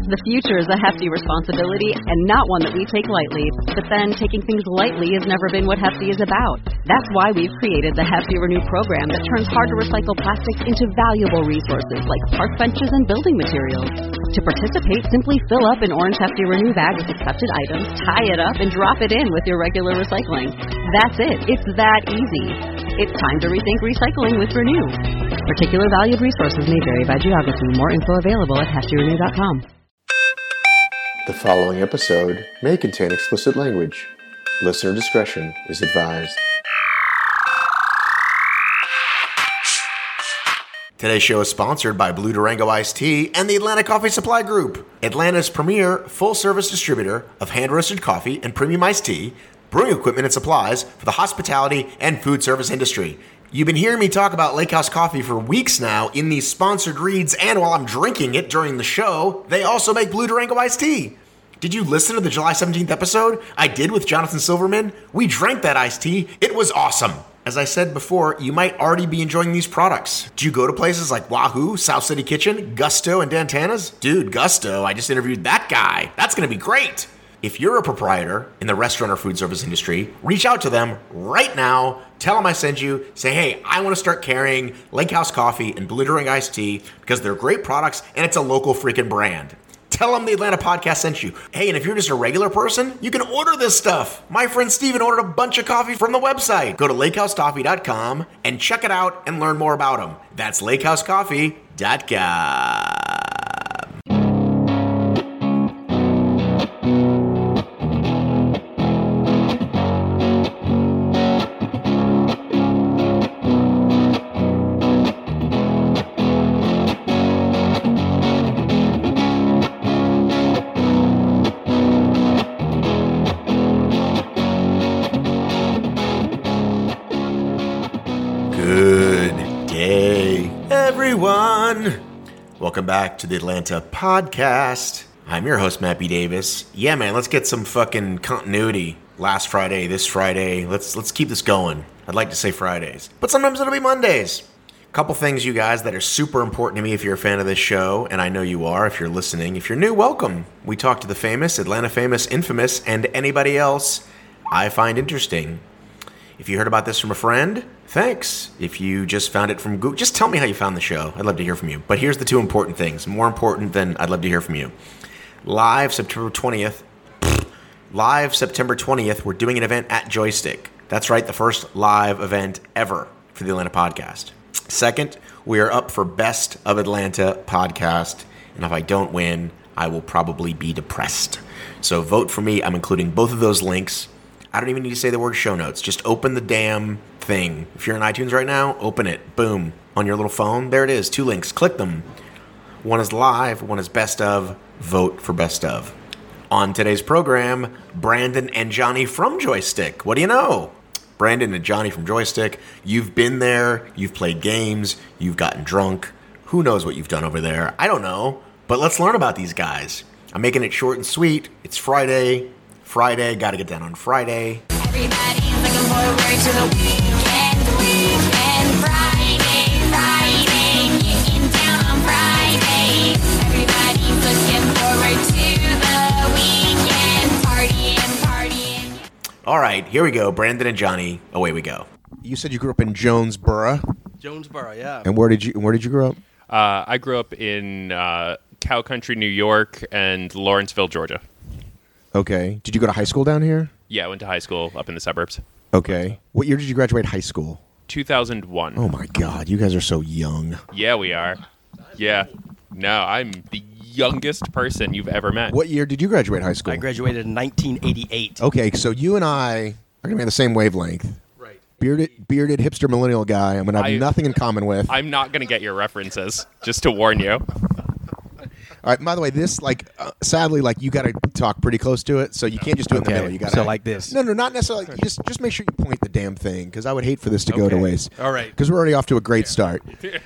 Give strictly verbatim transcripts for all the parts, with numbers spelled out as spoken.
The future is a hefty responsibility and not one that we take lightly. But then, taking things lightly has never been what Hefty is about. That's why we've created the Hefty Renew program that turns hard-to-recycle plastics into valuable resources like park benches and building materials. To participate, simply fill up an orange Hefty Renew bag with accepted items, tie it up, and drop it in with your regular recycling. That's it. It's that easy. It's time to rethink recycling with Renew. Particular valued resources may vary by geography. More info available at hefty renew dot com. The following episode may contain explicit language. Listener discretion is advised. Today's show is sponsored by Blue Durango Iced Tea and the Atlanta Coffee Supply Group, Atlanta's premier full-service distributor of hand-roasted coffee and premium iced tea, brewing equipment and supplies for the hospitality and food service industry. You've been hearing me talk about Lake House Coffee for weeks now in these sponsored reads, and while I'm drinking it during the show, they also make Blue Durango Iced Tea. Did you listen to the July seventeenth episode I did with Jonathan Silverman? We drank that iced tea. It was awesome. As I said before, you might already be enjoying these products. Do you go to places like Wahoo, South City Kitchen, Gusto, and Dantana's? Dude, Gusto, I just interviewed that guy. That's going to be great. If you're a proprietor in the restaurant or food service industry, reach out to them right now. Tell them I sent you. Say, hey, I want to start carrying Lake House Coffee and Blue Durango Iced Tea because they're great products and it's a local freaking brand. Tell them the Atlanta Podcast sent you. Hey, and if you're just a regular person, you can order this stuff. My friend Steven ordered a bunch of coffee from the website. Go to lake house coffee dot com and check it out and learn more about them. That's lake house coffee dot com. Welcome back to the Atlanta Podcast. I'm your host, Matt B. Davis. Yeah, man, let's get some fucking continuity. Last Friday, this Friday. Let's let's keep this going. I'd like to say Fridays, but sometimes it'll be Mondays. A couple things, you guys, that are super important to me if you're a fan of this show, and I know you are if you're listening. If you're new, welcome. We talk to the famous, Atlanta famous, infamous, and anybody else I find interesting. If you heard about this from a friend, thanks. If you just found it from Google, just tell me how you found the show. I'd love to hear from you. But here's the two important things. More important than I'd love to hear from you. Live September twentieth. Live September twentieth, we're doing an event at Joystick. That's right, the first live event ever for the Atlanta Podcast. Second, we are up for Best of Atlanta Podcast. And if I don't win, I will probably be depressed. So vote for me. I'm including both of those links. I don't even need to say the word show notes. Just open the damn thing. If you're in iTunes right now, open it. Boom. On your little phone. There it is. Two links. Click them. One is live. One is best of. Vote for best of. On today's program, Brandon and Johnny from Joystick. What do you know? Brandon and Johnny from Joystick. You've been there. You've played games. You've gotten drunk. Who knows what you've done over there? I don't know. But let's learn about these guys. I'm making it short and sweet. It's Friday. Friday, gotta get down on Friday. Everybody's looking forward to the weekend, weekend, Friday, Friday, getting down on Friday. Everybody's looking forward to the weekend, partying, partying. All right, here we go. Brandon and Johnny, away we go. You said you grew up in Jonesboro. Jonesboro, yeah. And where did you where did you grow up? Uh, I grew up in uh, Cow Country, New York, and Lawrenceville, Georgia. Okay. Did you go to high school down here? Yeah, I went to high school up in the suburbs. Okay. What year did you graduate high school? two thousand one. Oh, my God. You guys are so young. Yeah, we are. Yeah. No, I'm the youngest person you've ever met. What year did you graduate high school? I graduated in nineteen eighty-eight. Okay, so you and I are going to be on the same wavelength. Right. Bearded, bearded hipster millennial guy I'm going to have I- nothing in common with. I'm not going to get your references, just to warn you. All right. By the way, this like uh, sadly, like you got to talk pretty close to it, so you can't just do it in the Okay, middle. You got so like this. No, no, not necessarily. You just just make sure you point the damn thing, because I would hate for this to go to Okay. waste. All right. Because we're already off to a great start.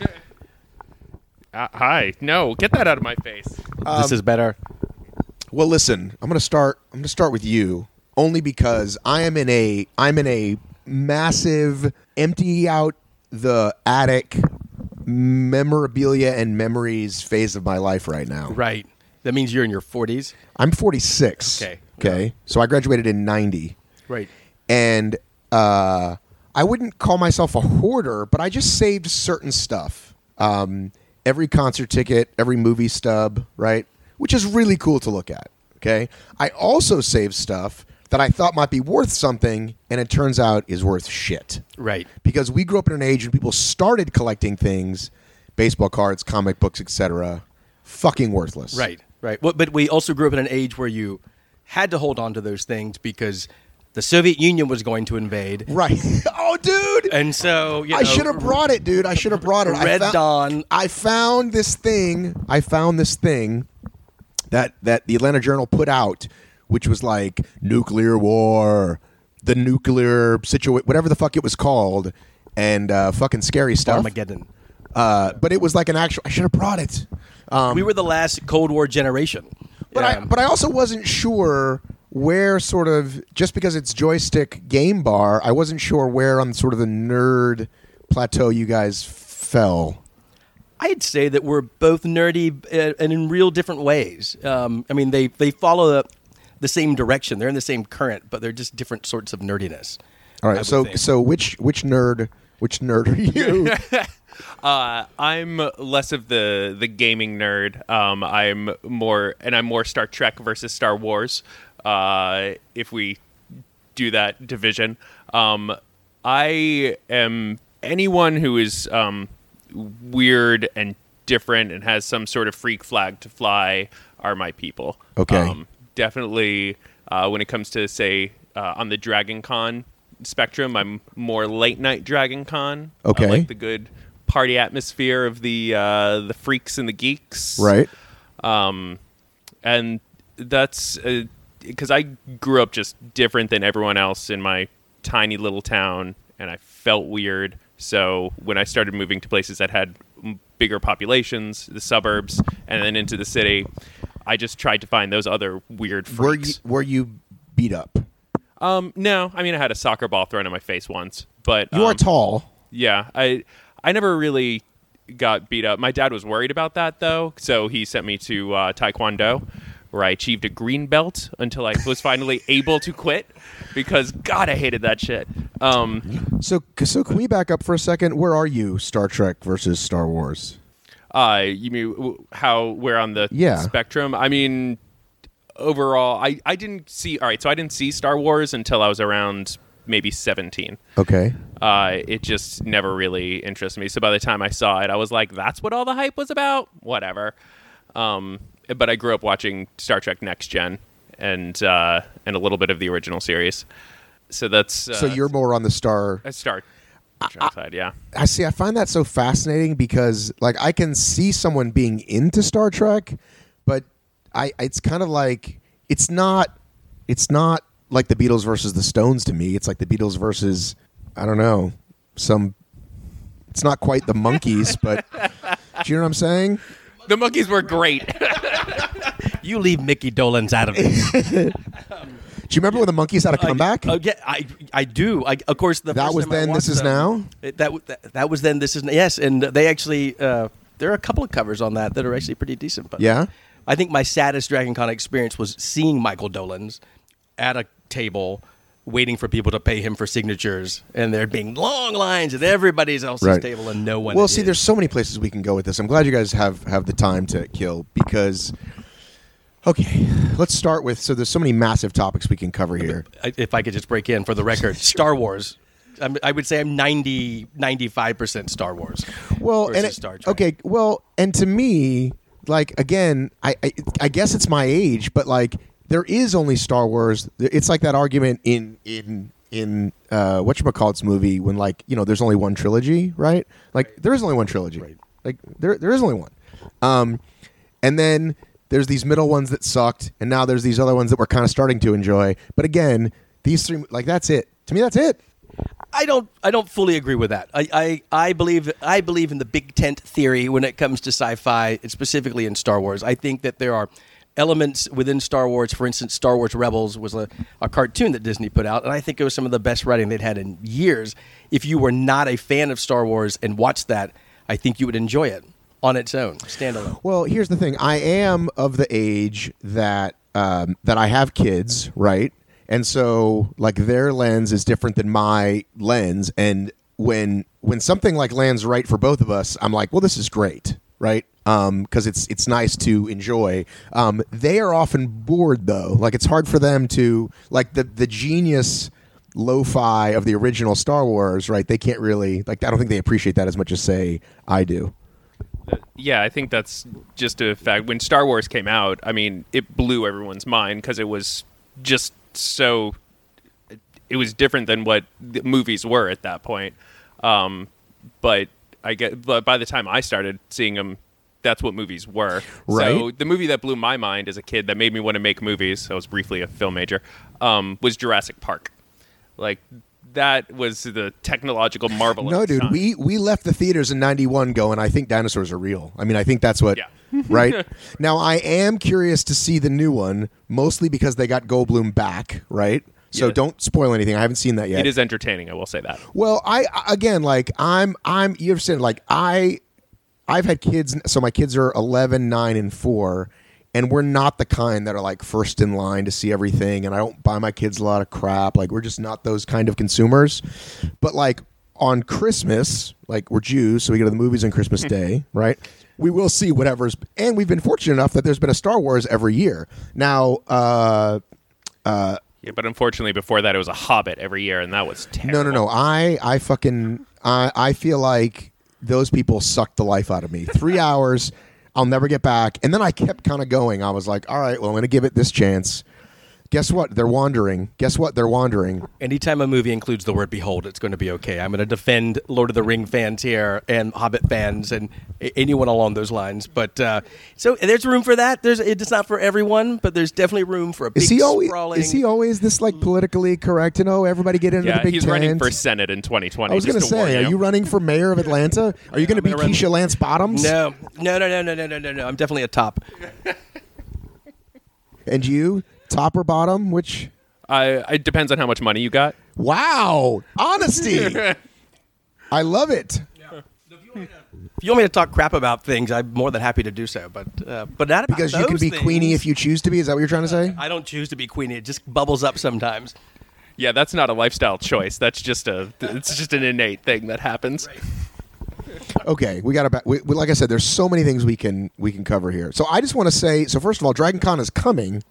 Uh, hi. No, get that out of my face. This is better. Well, listen, I'm going to start. I'm going to start with you, only because I am in a I'm in a massive empty out the attic memorabilia and memories phase of my life right now. Right. That means you're in your forties? I'm forty-six. Okay. Okay. So I graduated in ninety. Right. And uh, I wouldn't call myself a hoarder, but I just saved certain stuff. Um, every concert ticket, every movie stub, right? Which is really cool to look at. Okay. I also saved stuff that I thought might be worth something, and it turns out is worth shit. Right. Because we grew up in an age when people started collecting things, baseball cards, comic books, et cetera, fucking worthless. Right, right. Well, but we also grew up in an age where you had to hold on to those things because the Soviet Union was going to invade. Right. Oh, dude! And so, you know, I should have brought it, dude. I should have brought it. Red I found, Dawn. I found this thing. I found this thing that, that the Atlanta Journal put out, which was like nuclear war, the nuclear situation, whatever the fuck it was called, and uh, fucking scary stuff. Armageddon. Uh, but it was like an actual. I should have brought it. Um, We were the last Cold War generation. but I Um, but I also wasn't sure where sort of just because it's joystick game bar, I wasn't sure where on sort of the nerd plateau you guys fell. I'd say that we're both nerdy uh, and in real different ways. Um, I mean, they, they follow the, the same direction. They're in the same current, but they're just different sorts of nerdiness. All I right, would so think. so which which nerd which nerd are you? Uh, I'm less of the the gaming nerd. Um, I'm more, and I'm more Star Trek versus Star Wars. Uh, if we do that division, um, I am anyone who is um, weird and different and has some sort of freak flag to fly are my people. Okay. Um, definitely, uh, when it comes to say uh, on the Dragon Con spectrum, I'm more late night Dragon Con. Okay. I like the good party atmosphere of the uh, the freaks and the geeks, Right. Um, and that's because I grew up just different than everyone else in my tiny little town, and I felt weird. So when I started moving to places that had m- bigger populations, the suburbs, and then into the city, I just tried to find those other weird Were you freaks. were you beat up? Um, no, I mean I had a soccer ball thrown in my face once, but You are um, tall. Yeah, I I never really got beat up. My dad was worried about that though, so he sent me to uh, Taekwondo, where I achieved a green belt until I was finally able to quit because God, I hated that shit. Um, So so can we back up for a second? Where are you, Star Trek versus Star Wars? uh, you mean w- how we're on the Yeah. spectrum? I mean, overall, I I didn't see. All right, so I didn't see Star Wars until I was around maybe seventeen. Okay. Uh, it just never really interested me. So by the time I saw it, I was like, that's what all the hype was about? Whatever. Um, but I grew up watching Star Trek Next Gen and uh, and a little bit of the original series. So that's... Uh, So you're more on the Star... a Star Trek side, yeah. I see. I find that so fascinating because, like, I can see someone being into Star Trek, but I it's kind of like it's not it's not like the Beatles versus the Stones to me. It's like the Beatles versus I don't know some. It's not quite the Monkees, but do you know what I'm saying? The Monkees were great. You leave Mickey Dolenz out of it. Do you remember when the Monkees had a comeback? Oh yeah, I I do. I, of course, the That first was time I then, watched This Is them, Now? it- that, w- that that was then. This is yes, and they actually uh, there are a couple of covers on that that are actually pretty decent. But Yeah? I think my saddest Dragon Con experience was seeing Michael Dolenz at a table waiting for people to pay him for signatures, and there being long lines at everybody else's Right. table, and no one. Well, did. see, there's so many places we can go with this. I'm glad you guys have have the time to kill because. Okay, let's start with. So there's so many massive topics we can cover here. I- if I could just break in for the record, Star Wars. I'm, I would say I'm ninety, ninety-five percent Star Wars. Well, versus and it- Star Trek. okay, well, and to me, like again, I, I I guess it's my age, but like there is only Star Wars. It's like that argument in in in uh, whatchamacallit's movie when like you know there's only one trilogy, right? Like there is only one trilogy. Right. Like there there is only one. Um, and then there's these middle ones that sucked, and now there's these other ones that we're kind of starting to enjoy. But again, these three, like that's it. To me, that's it. I don't. I don't fully agree with that. I, I, I believe. I believe in the big tent theory when it comes to sci-fi, and specifically in Star Wars. I think that there are elements within Star Wars. For instance, Star Wars Rebels was a, a cartoon that Disney put out, and I think it was some of the best writing they'd had in years. If you were not a fan of Star Wars and watched that, I think you would enjoy it. on its own, standalone. Well, here's the thing. I am of the age that um, that I have kids, right? And so, like, their lens is different than my lens. And when when something like lands right for both of us, I'm like, well, this is great, right? Um, because it's it's nice to enjoy. Um, they are often bored though. Like, it's hard for them to like the the genius lo-fi of the original Star Wars, right? They can't really like. I don't think they appreciate that as much as say I do. Yeah, I think that's just a fact. When Star Wars came out, I mean, it blew everyone's mind because it was just so. It was different than what the movies were at that point. Um, but I get. But by the time I started seeing them, that's what movies were. Right. So the movie that blew my mind as a kid, that made me want to make movies. I was briefly a film major. Um, was Jurassic Park. Like. That was the technological marvel. No, of its dude, time. we we left the theaters in ninety-one going, I think dinosaurs are real. I mean, I think that's what, Yeah. right? Now, I am curious to see the new one, mostly because they got Goldblum back, right? So Yeah. don't spoil anything. I haven't seen that yet. It is entertaining. I will say that. Well, I again, like I'm, I'm. You understand? Like I, I've had kids. So my kids are eleven, nine, and four, and we're not the kind that are like first in line to see everything. And I don't buy my kids a lot of crap. Like we're just not those kind of consumers. But like on Christmas, like we're Jews, so we go to the movies on Christmas Day, right? We will see whatever's. And we've been fortunate enough that there's been a Star Wars every year. Now, uh, Yeah, but unfortunately, before that, it was a Hobbit every year, and that was terrible. no, no, no. I, I fucking, I, I feel like those people sucked the life out of me. Three hours. I'll never get back. And then I kept kind of going. I was like, all right, well, I'm going to give it this chance. Guess what? They're wandering. Guess what? They're wandering. Anytime a movie includes the word behold, it's going to be okay. I'm going to defend Lord of the Ring fans here and Hobbit fans and a- anyone along those lines. But uh, so there's room for that. There's It's not for everyone, but there's definitely room for a big Is he always sprawling... is he always this like politically correct? You know, everybody get into Yeah, the big he's tent. running for Senate in twenty twenty. I was going to say, are you running for mayor of Atlanta? Are you going to be I'm gonna run- Keisha Lance Bottoms? No, no, no, no, no, no, no, no, no. I'm definitely a top. And you, top or bottom? Which? I, it depends on how much money you got. Wow, honesty. I love it. If you want me to talk crap about things, I'm more than happy to do so. But uh, but not about Because you can those be things. Queenie if you choose to be. Is that what you're trying to say? I don't choose to be Queenie. It just bubbles up sometimes. Yeah, that's not a lifestyle choice. That's just a. It's just an innate thing that happens. Okay, we got to. We, we, like I said, there's so many things we can we can cover here. So I just want to say. So first of all, Dragon Con is coming.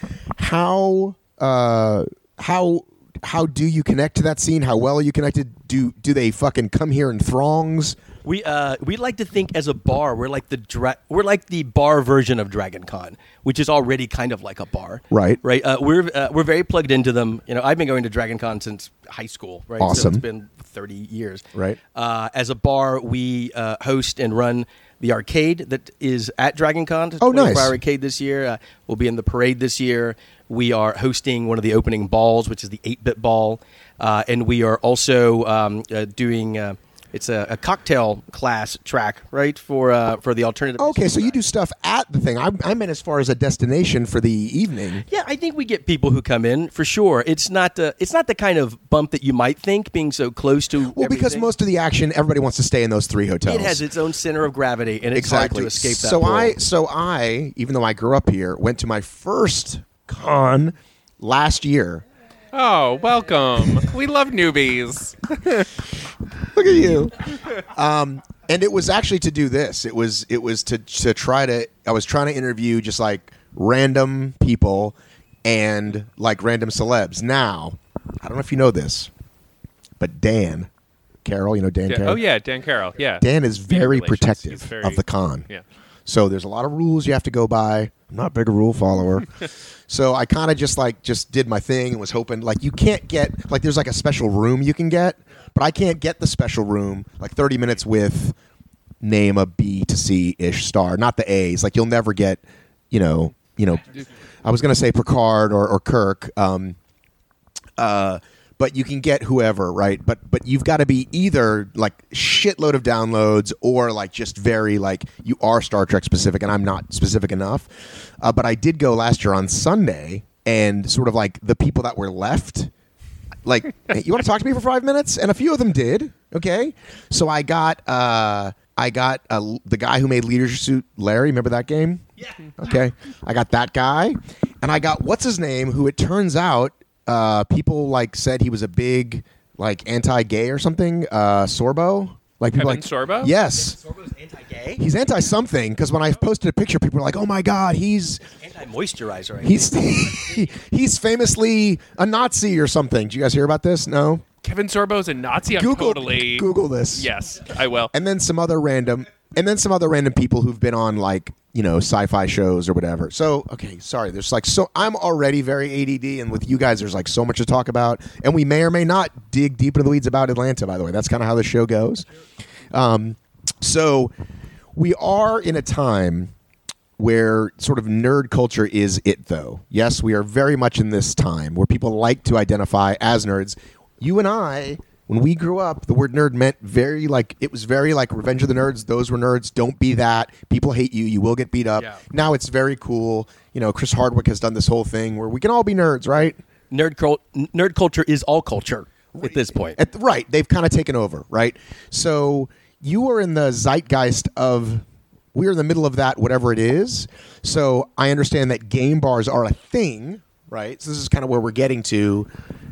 How uh, how how do you connect to that scene? How well are you connected? Do do they fucking come here in throngs? We uh we like to think as a bar we're like the dra- we're like the bar version of Dragon Con, which is already kind of like a bar, Right. Right. Uh, we're uh, we're very plugged into them. You know, I've been going to Dragon Con since high school, right? So Awesome. it's been thirty years, Right. Uh, as a bar, we uh, host and run the arcade that is at Dragon Con. It's Oh, a twenty-four nice. hour arcade this year. Uh, we'll be in the parade this year. We are hosting one of the opening balls, which is the eight-bit ball, uh, and we are also um, uh, doing. Uh, It's a, a cocktail class track, right, for uh, for the alternative. Okay, so you do stuff at the thing. I, I meant as far as a destination for the evening. Yeah, I think we get people who come in for sure. It's not the it's not the kind of bump that you might think, being so close to. Well, because everything. most of the action, everybody wants to stay in those three hotels. It has its own center of gravity, and it's exactly. hard to escape that. So pull. I, so I, even though I grew up here, went to my first con last year. Oh, welcome. We love newbies. Look at you. Um, and it was actually to do this. It was it was to to try to. I was trying to interview just like random people and like random celebs. Now, I don't know if you know this, but Dan Carroll, you know Dan Yeah. Carroll. Oh, yeah, Dan Carroll. Yeah. Dan is very relations. protective He's very- of the con. Yeah. So there's a lot of rules you have to go by. I'm not a big rule follower. So I kind of just like just did my thing and was hoping like you can't get like there's like a special room you can get, but I can't get the special room like thirty minutes with name a B to C ish star, not the A's. Like you'll never get, you know, you know. I was gonna say Picard or, or Kirk. Um, uh, but you can get whoever, right? But but you've got to be either like shitload of downloads or like just very like you are Star Trek specific, and I'm not specific enough. Uh, but I did go last year on Sunday, and sort of like the people that were left, like, hey, you want to talk to me for five minutes? And a few of them did. Okay, so I got uh, I got uh, the guy who made Leisure Suit Larry. Remember that game? Yeah. Okay. I got that guy, and I got what's his name, who it turns out uh, people like said he was a big like anti-gay or something. Uh, Sorbo. Like people Kevin like Sorbo? Yes. Sorbo's anti-gay? He's anti something because when I posted a picture, people were like, "Oh my god, he's Anti-moisturizer. I he's he's famously a Nazi or something." Did you guys hear about this? No. Kevin Sorbo's a Nazi. I'm Google totally Google this. Yes, I will. And then some other random, and then some other random people who've been on like you know sci-fi shows or whatever. So okay, sorry. There's like so I'm already very A D D, and with you guys, there's like so much to talk about, and we may or may not dig deep into the weeds about Atlanta. By the way, that's kind of how the show goes. Um, so we are in a time where sort of nerd culture is it, though. Yes, we are very much in this time where people like to identify as nerds. You and I, when we grew up, the word nerd meant very like, it was very like Revenge of the Nerds. Those were nerds. Don't be that. People hate you. You will get beat up. Yeah. Now it's very cool. You know, Chris Hardwick has done this whole thing where we can all be nerds, right? Nerd, cul- nerd culture is all culture at this point. At, right. They've kind of taken over, right? So you are in the zeitgeist of, we're in the middle of that, whatever it is. So I understand that game bars are a thing, right? So this is kind of where we're getting to.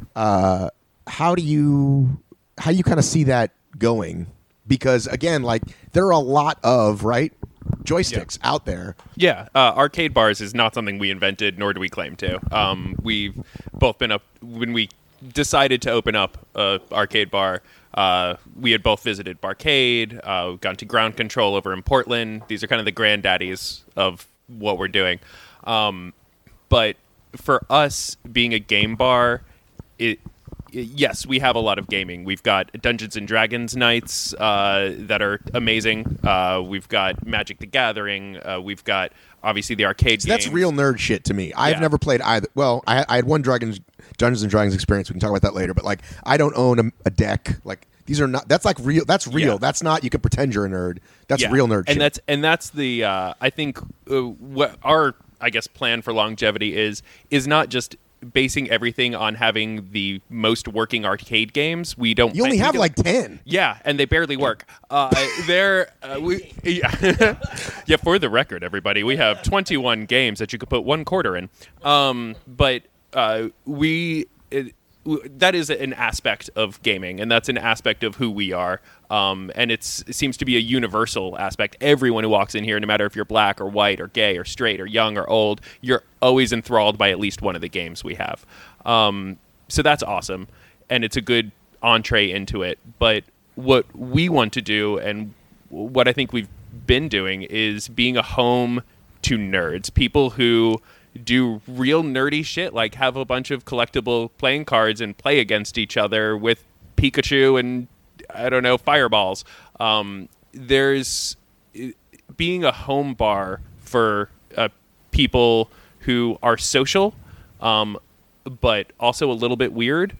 Uh, how do you, how do you kind of see that going? Because again, like there are a lot of, right, joysticks Yeah. out there. Yeah, uh, arcade bars is not something we invented, nor do we claim to. Um, we've both been up when we decided to open up a arcade bar. Uh, we had both visited Barcade, uh, gone to Ground Control over in Portland. These are kind of the granddaddies of what we're doing. Um, but for us, being a game bar, it, it yes, we have a lot of gaming. We've got Dungeons and Dragons nights uh, that are amazing. Uh, we've got Magic the Gathering. Uh, we've got obviously the arcade. So that's games. real nerd shit to me. I've Yeah. never played either. Well, I, I had one Dragons, Dungeons and Dragons experience. We can talk about that later. But like, I don't own a, a deck. Like, these are not. That's like real. That's real. Yeah. That's not. You can pretend you're a nerd. That's Yeah. real nerd and shit. that's and that's the uh, I think uh, what our I guess plan for longevity is is not just basing everything on having the most working arcade games. We don't. you only we have don't- like ten. Yeah, and they barely work. Uh, they're uh, we yeah. yeah. For the record, everybody, we have twenty-one games that you could put one quarter in. Um, but uh, we. It, w- that is an aspect of gaming, and that's an aspect of who we are. Um, and it's, it seems to be a universal aspect. Everyone who walks in here, no matter if you're black or white or gay or straight or young or old, you're always enthralled by at least one of the games we have. Um, so that's awesome, and it's a good entree into it. But what we want to do, and what I think we've been doing, is being a home to nerds, people who do real nerdy shit, like have a bunch of collectible playing cards and play against each other with Pikachu and, I don't know, fireballs. Um, there's being a home bar for uh, people who are social, um, but also a little bit weird,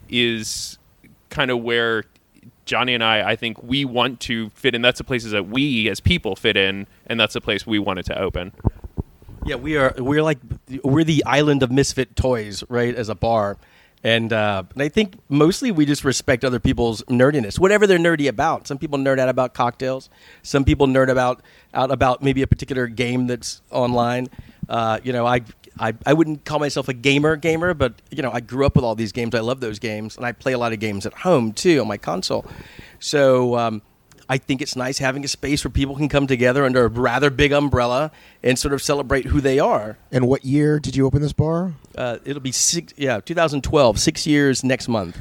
is kind of where Johnny and I, I think we want to fit in. That's the places that we as people fit in, and that's the place we wanted to open. Yeah, we are. We're like we're the island of misfit toys, right? As a bar, and uh, and I think mostly we just respect other people's nerdiness, whatever they're nerdy about. Some people nerd out about cocktails. Some people nerd about out about maybe a particular game that's online. Uh, you know, I, I I wouldn't call myself a gamer gamer, but you know, I grew up with all these games. I love those games, and I play a lot of games at home too on my console. So. Um, I think it's nice having a space where people can come together under a rather big umbrella and sort of celebrate who they are. And what year did you open this bar? Uh, it'll be six, yeah, twenty twelve, six years next month.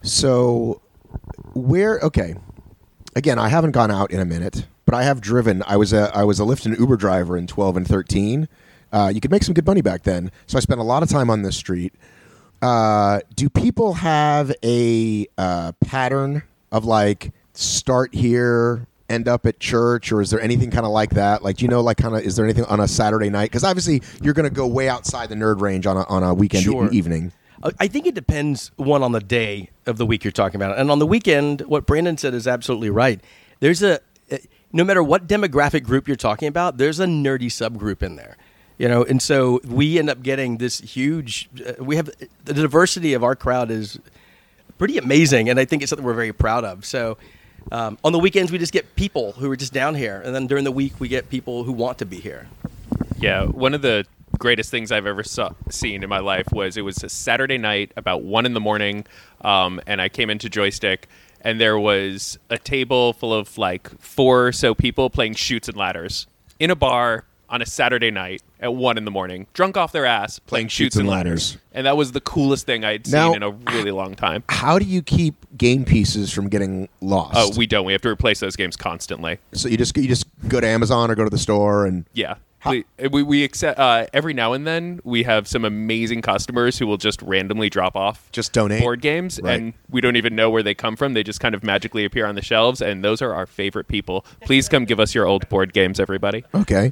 So, where? Okay. Again, I haven't gone out in a minute, but I have driven. I was a I was a Lyft and Uber driver in twelve and thirteen. Uh, you could make some good money back then, so I spent a lot of time on this street. Uh, do people have a uh, pattern of like start here, end up at church, or is there anything kind of like that? Like, do you know, like, kind of, is there anything on a Saturday night? Because obviously, you're going to go way outside the nerd range on a on a weekend Sure. e- evening. Uh, I think it depends, one, on the day of the week you're talking about. And on the weekend, what Brandon said is absolutely right. There's a, uh, no matter what demographic group you're talking about, there's a nerdy subgroup in there. You know, and so we end up getting this huge, uh, we have, the diversity of our crowd is pretty amazing, and I think it's something we're very proud of. So Um, on the weekends, we just get people who are just down here, and then during the week, we get people who want to be here. Yeah, one of the greatest things I've ever saw, seen in my life was it was a Saturday night about one in the morning, um, and I came into Joystick, and there was a table full of like four or so people playing Chutes and Ladders in a bar on a Saturday night at one in the morning, drunk off their ass, playing Chutes and Ladders. And that was the coolest thing I'd seen Now, in a really long time. How do you keep game pieces from getting lost? Oh, we don't. We have to replace those games constantly. so you just you just go to Amazon or go to the store and Yeah. We, we, we accept, uh, every now and then we have some amazing customers who will just randomly drop off Just donate. board games, Right. and we don't even know where they come from. They just kind of magically appear on the shelves, and those are our favorite people. Please come give us your old board games, everybody. okay.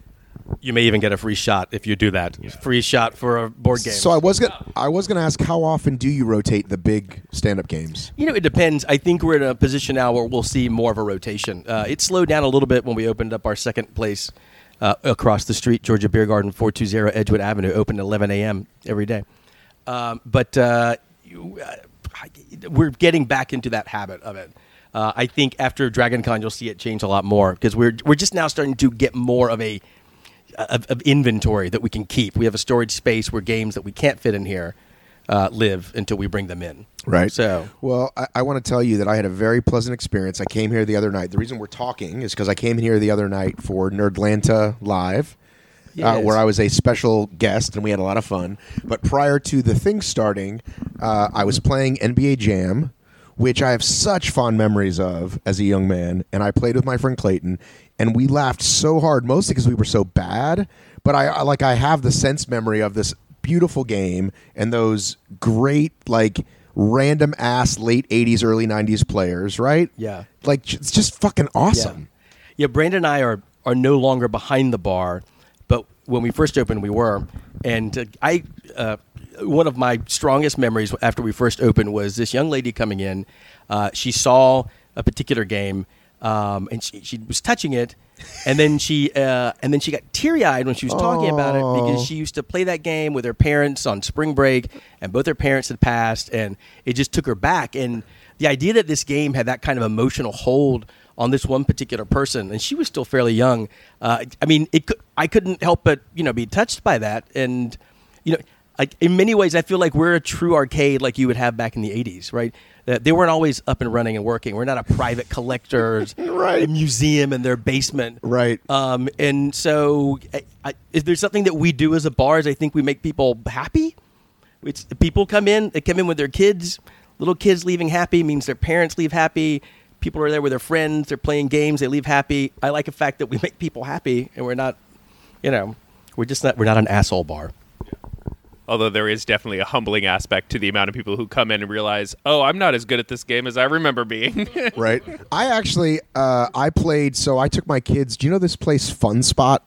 You may even get a free shot if you do that. Free shot for a board game. So I was gonna I was gonna ask, how often do you rotate the big stand-up games? You know, it depends. I think we're in a position now where we'll see more of a rotation. Uh, it slowed down a little bit when we opened up our second place uh, across the street, Georgia Beer Garden, four two zero Edgewood Avenue, open at eleven a.m. every day. Um, but uh, you, uh, we're getting back into that habit of it. Uh, I think after Dragon Con, you'll see it change a lot more because we're we're just now starting to get more of a Of, of inventory that we can keep. We have a storage space where games that we can't fit in here uh, live until we bring them in. Right. So, well, I, I want to tell you that I had a very pleasant experience. I came here the other night. The reason we're talking is because I came here the other night for Nerdlanta Live, uh, Yes. where I was a special guest, and we had a lot of fun. But prior to the thing starting, uh, I was playing N B A Jam, which I have such fond memories of as a young man, and I played with my friend Clayton, and we laughed so hard, mostly because we were so bad. But I, I like I have the sense memory of this beautiful game and those great like random ass late eighties, early nineties players, right? Yeah. like it's just fucking awesome. yeah, Brandon and I are, are no longer behind the bar, but when we first opened, we were. And uh, I, uh, one of my strongest memories after we first opened was this young lady coming in. Uh, she saw a particular game, um, and she, she was touching it, and then she uh, and then she got teary-eyed when she was talking about it because she used to play that game with her parents on spring break, and both her parents had passed, and it just took her back. And the idea that this game had that kind of emotional hold on this one particular person, and she was still fairly young. Uh, I mean, it could, I couldn't help but you know be touched by that, and you know, like in many ways, I feel like we're a true arcade like you would have back in the eighties, right? Uh, they weren't always up and running and working. We're not a private collector's Right. museum in their basement, Right. Um, and so, I, I, if there's something that we do as a bar, is I think we make people happy. It's people come in, they come in with their kids. Little kids leaving happy means their parents leave happy. People are there with their friends. They're playing games. They leave happy. I like the fact that we make people happy, and we're not, you know, we're just not. We're not an asshole bar. Although there is definitely a humbling aspect to the amount of people who come in and realize, oh, I'm not as good at this game as I remember being. Right. I actually uh, I played. So I took my kids. Do you know this place, Fun Spot?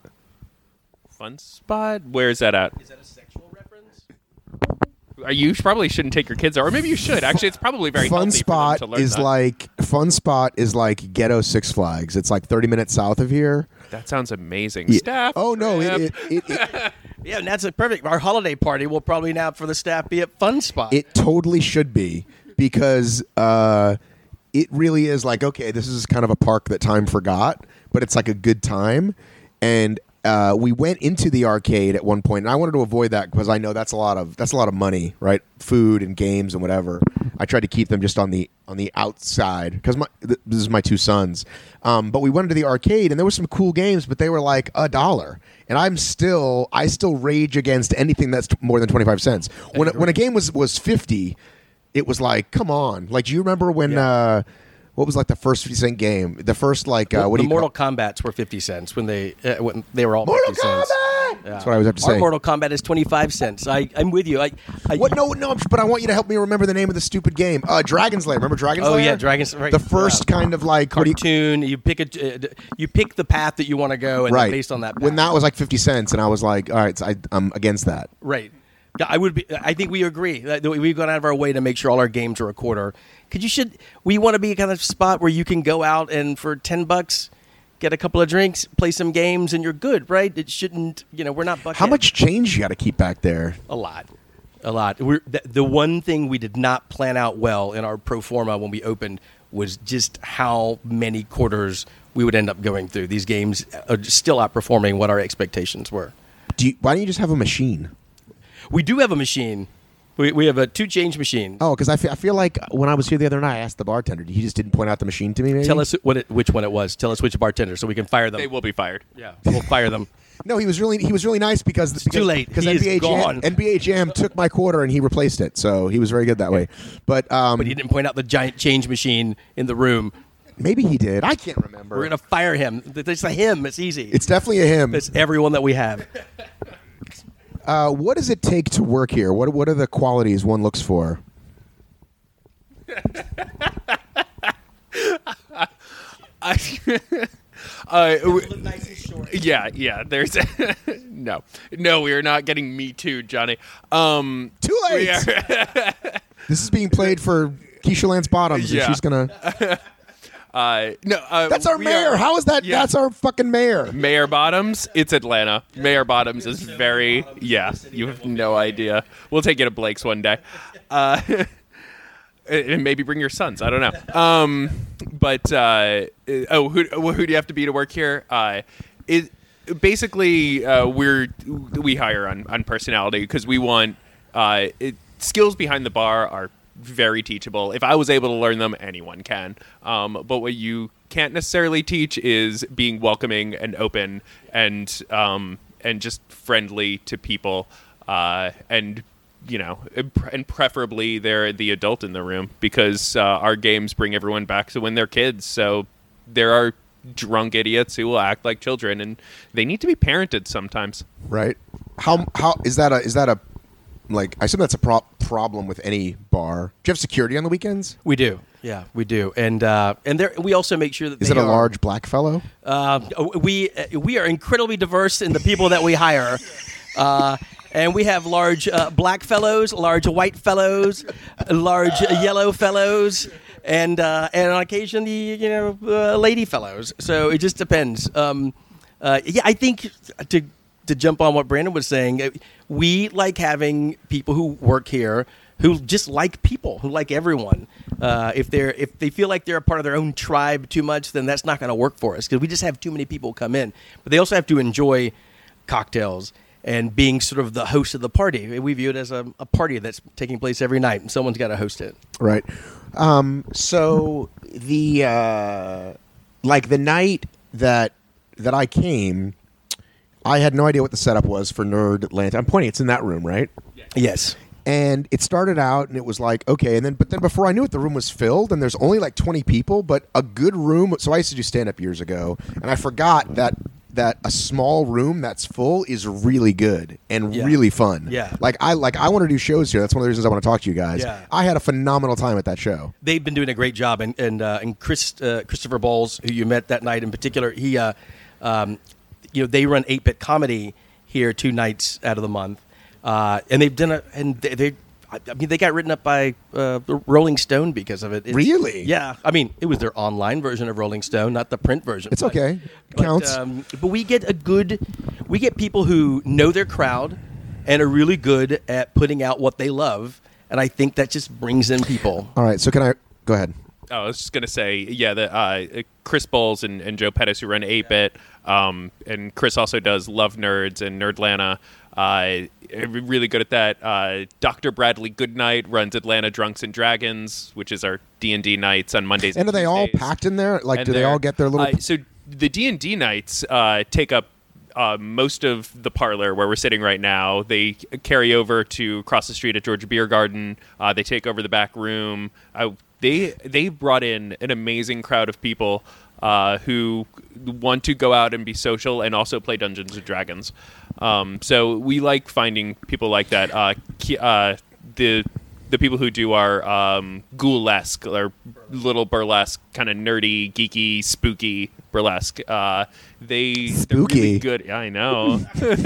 Fun spot? Where is that at? Is that a sexual reference? Uh, You probably shouldn't take your kids there, or maybe you should. Actually, it's probably very Fun healthy Spot for them to learn is that. like Fun Spot is like ghetto Six Flags. It's like thirty minutes south of here. That sounds amazing. Yeah. Staff. Oh no! trip. It it, it, it Yeah, and that's a perfect. Our holiday party will probably now for the staff be at Fun Spot. it totally should be because uh, it really is like, okay, this is kind of a park that time forgot, but it's like a good time. And uh, we went into the arcade at one point, and I wanted to avoid that because I know that's a lot of that's a lot of money, right? Food and games and whatever. I tried to keep them just on the on the outside because my th- this is my two sons. Um, but we went into the arcade, and there were some cool games, but they were like a dollar. And I'm still I still rage against anything that's t- more than twenty-five cents. When when a game was was fifty, it was like, come on. Like, do you remember when? Yeah. Uh, what was like the first fifty cent game? The first like uh, what the do you Mortal call- Kombats were fifty cents when they uh, when they were all Mortal fifty cents. Kombat! Yeah. That's what I always have to Our say. Mortal Kombat is twenty-five cents. I, I'm with you. I, I What? No, no. But I want you to help me remember the name of the stupid game. Uh, Dragon's Lair. Remember Dragon's Oh Lair? yeah, Dragon's right. The first Yeah. kind of like what do you- cartoon. You, pick a, uh, you pick the path that you want to go, and right then based on that, path. when that was like fifty cents, and I was like, all right, so I, I'm against that. right. Yeah, I would be. I think we agree. That We've gone out of our way to make sure all our games are a quarter. Could you should we want to be a kind of spot where you can go out and for ten bucks get a couple of drinks, play some games, and you're good, right? It shouldn't. You know, we're not. Buckhead. How much change you got to keep back there? A lot. A lot. We're, the, the one thing we did not plan out well in our pro forma when we opened was just how many quarters we would end up going through. These games are still outperforming what our expectations were. Do you, why don't you just have a machine? We do have a machine. We, we have a two change machine. Oh, because I feel, I feel like when I was here the other night, I asked the bartender. He just didn't point out the machine to me, maybe? Tell us what it, which one it was. Tell us which bartender so we can fire them. They will be fired. Yeah, we'll fire them. No, he was really he was really nice because It's because, too late. because He N is B A gone. Jam, N B A Jam took my quarter and he replaced it, so he was very good that way. But um, But he didn't point out the giant change machine in the room. maybe he did. I can't remember. We're going to fire him. It's a him. It's easy. It's definitely a him. It's everyone that we have. Uh, what does it take to work here? What what are the qualities one looks for? I, uh, w- yeah, yeah. There's no, no. We are not getting Me Too, Johnny. Um, Too late. we are- This is being played for Keisha Lance Bottoms, Yeah. and she's gonna. uh, no, uh, That's our we mayor. are- How is that? yeah. That's our fucking mayor. Mayor Bottoms, it's Atlanta. Mayor Bottoms is very, yeah, you have no idea. We'll take you to Blake's one day. Uh, and maybe bring your sons. I don't know. Um, but, uh, oh, who, who do you have to be to work here? Uh, it, basically, uh, we're, we hire on, on personality because we want uh, it, skills behind the bar are very teachable. If I was able to learn them, anyone can. Um, but what you can't necessarily teach is being welcoming and open and um, and just friendly to people. Uh, and you know, and preferably they're the adult in the room because uh, our games bring everyone back to when they're kids. So there are drunk idiots who will act like children, and they need to be parented sometimes. Right? How how is that a is that a like? I assume that's a pro- problem with any bar. Do you have security on the weekends? We do. Yeah, we do. And uh, and there, we also make sure that Is they it a are- large black fellow? Uh, we we are incredibly diverse in the people that we hire, uh, and we have large uh, black fellows, large white fellows, large yellow fellows, and uh, and on occasion the you know uh, lady fellows. So it just depends. Um, uh, yeah, I think to to jump on what Brandon was saying, uh, we like having people who work here who just like people, who like everyone. Uh, if they're if they feel like they're a part of their own tribe too much, then that's not going to work for us because we just have too many people come in. But they also have to enjoy cocktails and being sort of the host of the party. We view it as a, a party that's taking place every night, and someone's got to host it. Right. Um, so the uh, like the night that that I came, I had no idea what the setup was for Nerd Atlanta. I'm pointing; it's in that room, right? Yes. And it started out, and it was like, okay, and then, but then before I knew it, the room was filled, and there's only like twenty people, but a good room. So I used to do stand up years ago, and I forgot that that a small room that's full is really good and Yeah. really fun. Yeah. Like I like I want to do shows here. That's one of the reasons I want to talk to you guys. Yeah. I had a phenomenal time at that show. They've been doing a great job, and and uh, and Chris uh, Christopher Bowles, who you met that night in particular, he, uh, um, you know, they run eight bit comedy here two nights out of the month, uh, and they've done a and they. they I mean, they got written up by uh, Rolling Stone because of it. It's- Really? Yeah. I mean, it was their online version of Rolling Stone, not the print version. It's but- okay. But, Counts. um, but we get a good, we get people who know their crowd and are really good at putting out what they love, and I think that just brings in people. All right, so can I go ahead? Oh, I was just gonna say, yeah, the uh, Chris Bowles and, and Joe Pettis who run eight bit, um, and Chris also does Love Nerds and Nerdlanta. Uh, really good at that. Uh, Doctor Bradley Goodnight runs Atlanta Drunks and Dragons, which is our D and D nights on Mondays. And are they all Tuesdays. packed in there? Like, And do they they're- all get their little? Uh, so the D and D nights uh, take up uh, most of the parlor where we're sitting right now. They carry over to across the street at Georgia Beer Garden. Uh, they take over the back room. Uh, they they brought in an amazing crowd of people uh, who want to go out and be social and also play Dungeons and Dragons. Um, so we like finding people like that. Uh, ki- uh, the the people who do our um, ghoulesque or little burlesque, kind of nerdy, geeky, spooky burlesque. Uh, they they're really Spooky. good. Yeah, I know.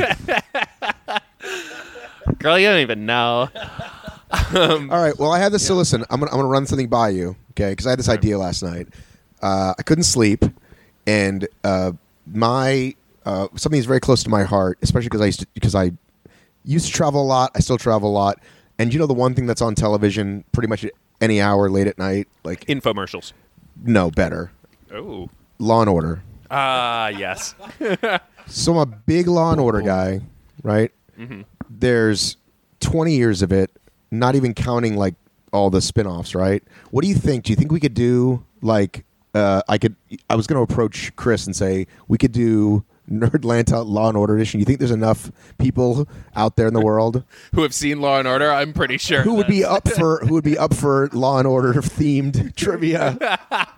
Girl, you don't even know. All right. Well, I had this. So listen, I'm gonna I'm gonna run something by you, okay? Because I had this idea last night. Uh, I couldn't sleep, and uh, my uh, something that's very close to my heart, especially because I used to because I used to travel a lot. I still travel a lot, and you know the one thing that's on television pretty much at any hour late at night, like Infomercials. No, better. Oh. Law and Order. Ah, yes. So I'm a big Law and Order guy, right? Mm-hmm. There's twenty years of it, not even counting like all the spin-offs, right? What do you think? Do you think we could do like uh, I could I was going to approach Chris and say we could do Nerdlanta Law and Order edition. You think there's enough people out there in the world Who have seen Law and Order? I'm pretty sure. who would be that's- up for who would be up for Law and Order themed trivia?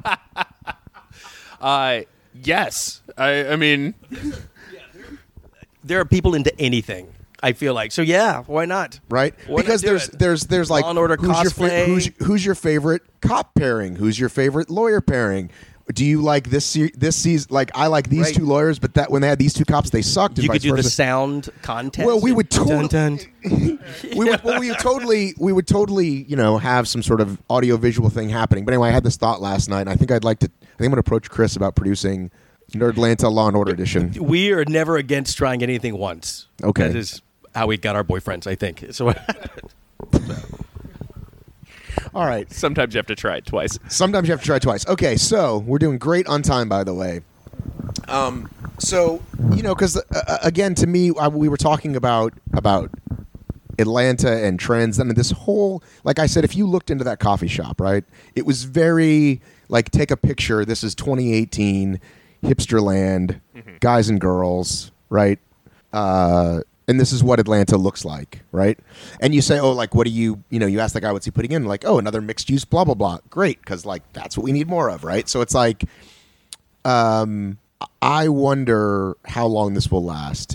Uh, yes. I, I mean, There are people into anything, I feel like. So, yeah, why not? Right? Why not Because do there's it? there's there's like Law and Order who's your, fa- cosplay. who's, who's your favorite cop pairing? Who's your favorite lawyer pairing? Do you like this se- this season? Like I like these Right. two lawyers, but that when they had these two cops, they sucked. And You could vice do the versa. sound contest. Well, we would Dun, totally- dun. we would well, we would totally we would totally you know have some sort of audio visual thing happening. But anyway, I had this thought last night, and I think I'd like to. I think I'm going to approach Chris about producing Nerdlanta Law and Order edition. We are never against trying anything once. Okay. That is how we got our boyfriends, I think. So All right. sometimes you have to try it twice. Sometimes you have to try twice. Okay, so we're doing great on time, by the way. Um, so you know, because uh, again, to me, I, we were talking about about Atlanta and trends, and this whole, like I said, if you looked into that coffee shop, right, it was very like take a picture. This is twenty eighteen hipster land, Mm-hmm. guys and girls, right? Uh, and this is what Atlanta looks like, right? And you say, oh, like, what do you, you know, you ask the guy what's he putting in, like, oh, another mixed use, blah blah blah. Great, because like that's what we need more of, right? So it's like, um, I wonder how long this will last.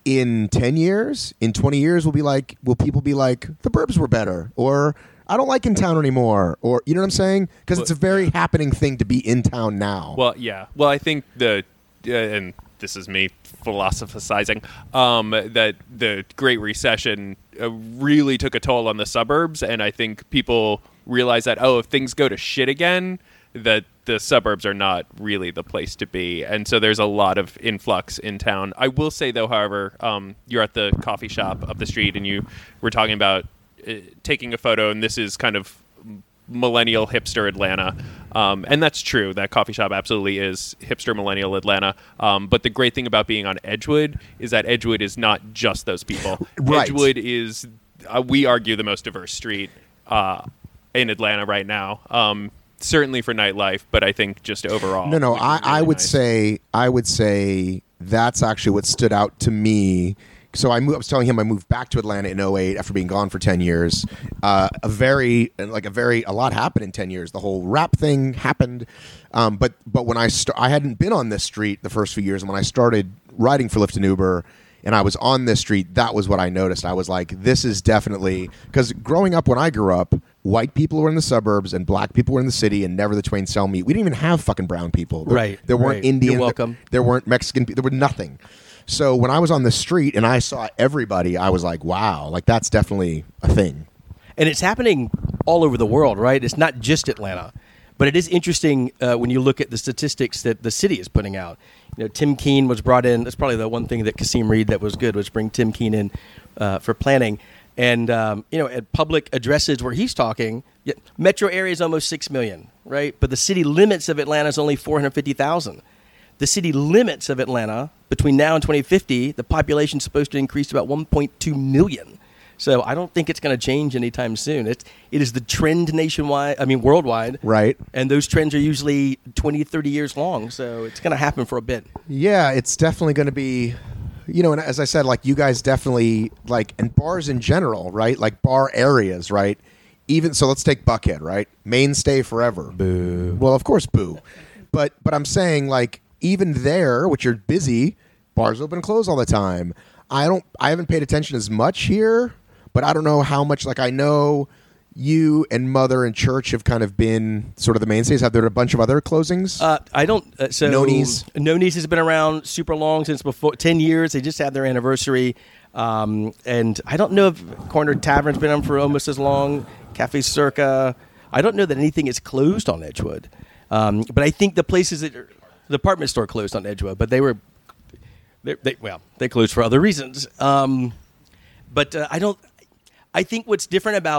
In ten years, in twenty years, will be like, will people be like, the Burbs were better, or I don't like In Town anymore, or you know what I'm saying? Because it's a very happening thing to be in town now. Well, yeah. Well, I think the uh, and this is me philosophizing um, that the Great Recession uh, really took a toll on the suburbs, and I think people realize that oh, if things go to shit again, that the suburbs are not really the place to be, and so there's a lot of influx in town. I will say though, however, um, you're at the coffee shop up the street, and you were talking about uh, taking a photo, and this is kind of millennial hipster Atlanta, um, and that's true. That coffee shop absolutely is hipster millennial Atlanta. Um, but the great thing about being on Edgewood is that Edgewood is not just those people. Right. Edgewood is, uh, we argue, the most diverse street uh, in Atlanta right now. Um, certainly for nightlife, but I think just overall. No, no. which is I, I really would nice. say I would say that's actually what stood out to me. So I, moved, I was telling him I moved back to Atlanta in oh eight after being gone for ten years. Uh, a very like a very a lot happened in ten years. The whole rap thing happened, um, but but when I st- I hadn't been on this street the first few years, and when I started riding for Lyft and Uber, and I was on this street, that was what I noticed. I was like, this is definitely because growing up when I grew up, white people were in the suburbs and black people were in the city, and never the twain shall meet. We didn't even have fucking brown people. There, Right, There weren't right. Indian. You're welcome. There, there weren't Mexican. There were nothing. So when I was on the street and I saw everybody, I was like, wow, like that's definitely a thing. And it's happening all over the world, right? It's not just Atlanta. But it is interesting uh, when you look at the statistics that the city is putting out. You know, Tim Keene was brought in. That's probably the one thing that Kasim Reed that was good was bring Tim Keene in uh, for planning. And, um, you know, at public addresses where he's talking, yeah, metro area is almost six million, right? But the city limits of Atlanta is only four hundred fifty thousand. The city limits of Atlanta, between now and twenty fifty, the population is supposed to increase to about one point two million. So I don't think it's going to change anytime soon. It's, it is the trend nationwide, I mean worldwide. Right. And those trends are usually twenty, thirty years long. So it's going to happen for a bit. Yeah, it's definitely going to be, you know, and as I said, like you guys definitely like, and bars in general, right? Like bar areas, right? Even so, let's take Buckhead, right? Mainstay forever. Boo. Well, of course, boo. But but I'm saying like even there, which are busy, bars open and close all the time. I don't. I haven't paid attention as much here, but I don't know how much. Like I know you and Mother and Church have kind of been sort of the mainstays. Have there been a bunch of other closings? Uh, I don't. Uh, so Nonies. Nonies has been around super long since before ten years. They just had their anniversary, um, and I don't know if Corner Tavern's been on for almost as long. Cafe Circa. I don't know that anything is closed on Edgewood, um, but I think the places that are, the department store closed on Edgewood, but they were they, they well they closed for other reasons. Um, but uh, I don't. I think what's different about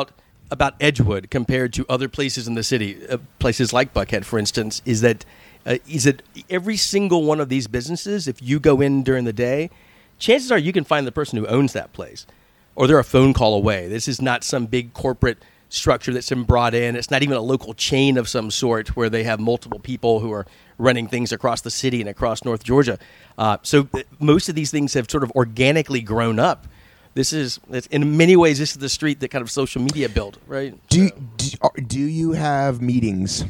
about Edgewood compared to other places in the city, uh, places like Buckhead, for instance, is that uh, is that every single one of these businesses, if you go in during the day, chances are you can find the person who owns that place, or they're a phone call away. This is not some big corporate structure that's been brought in. It's not even a local chain of some sort where they have multiple people who are running things across the city and across North Georgia. Uh, so th- most of these things have sort of organically grown up. This is, it's, in many ways, this is the street that kind of social media built, right? Do So- do, are- do you have meetings?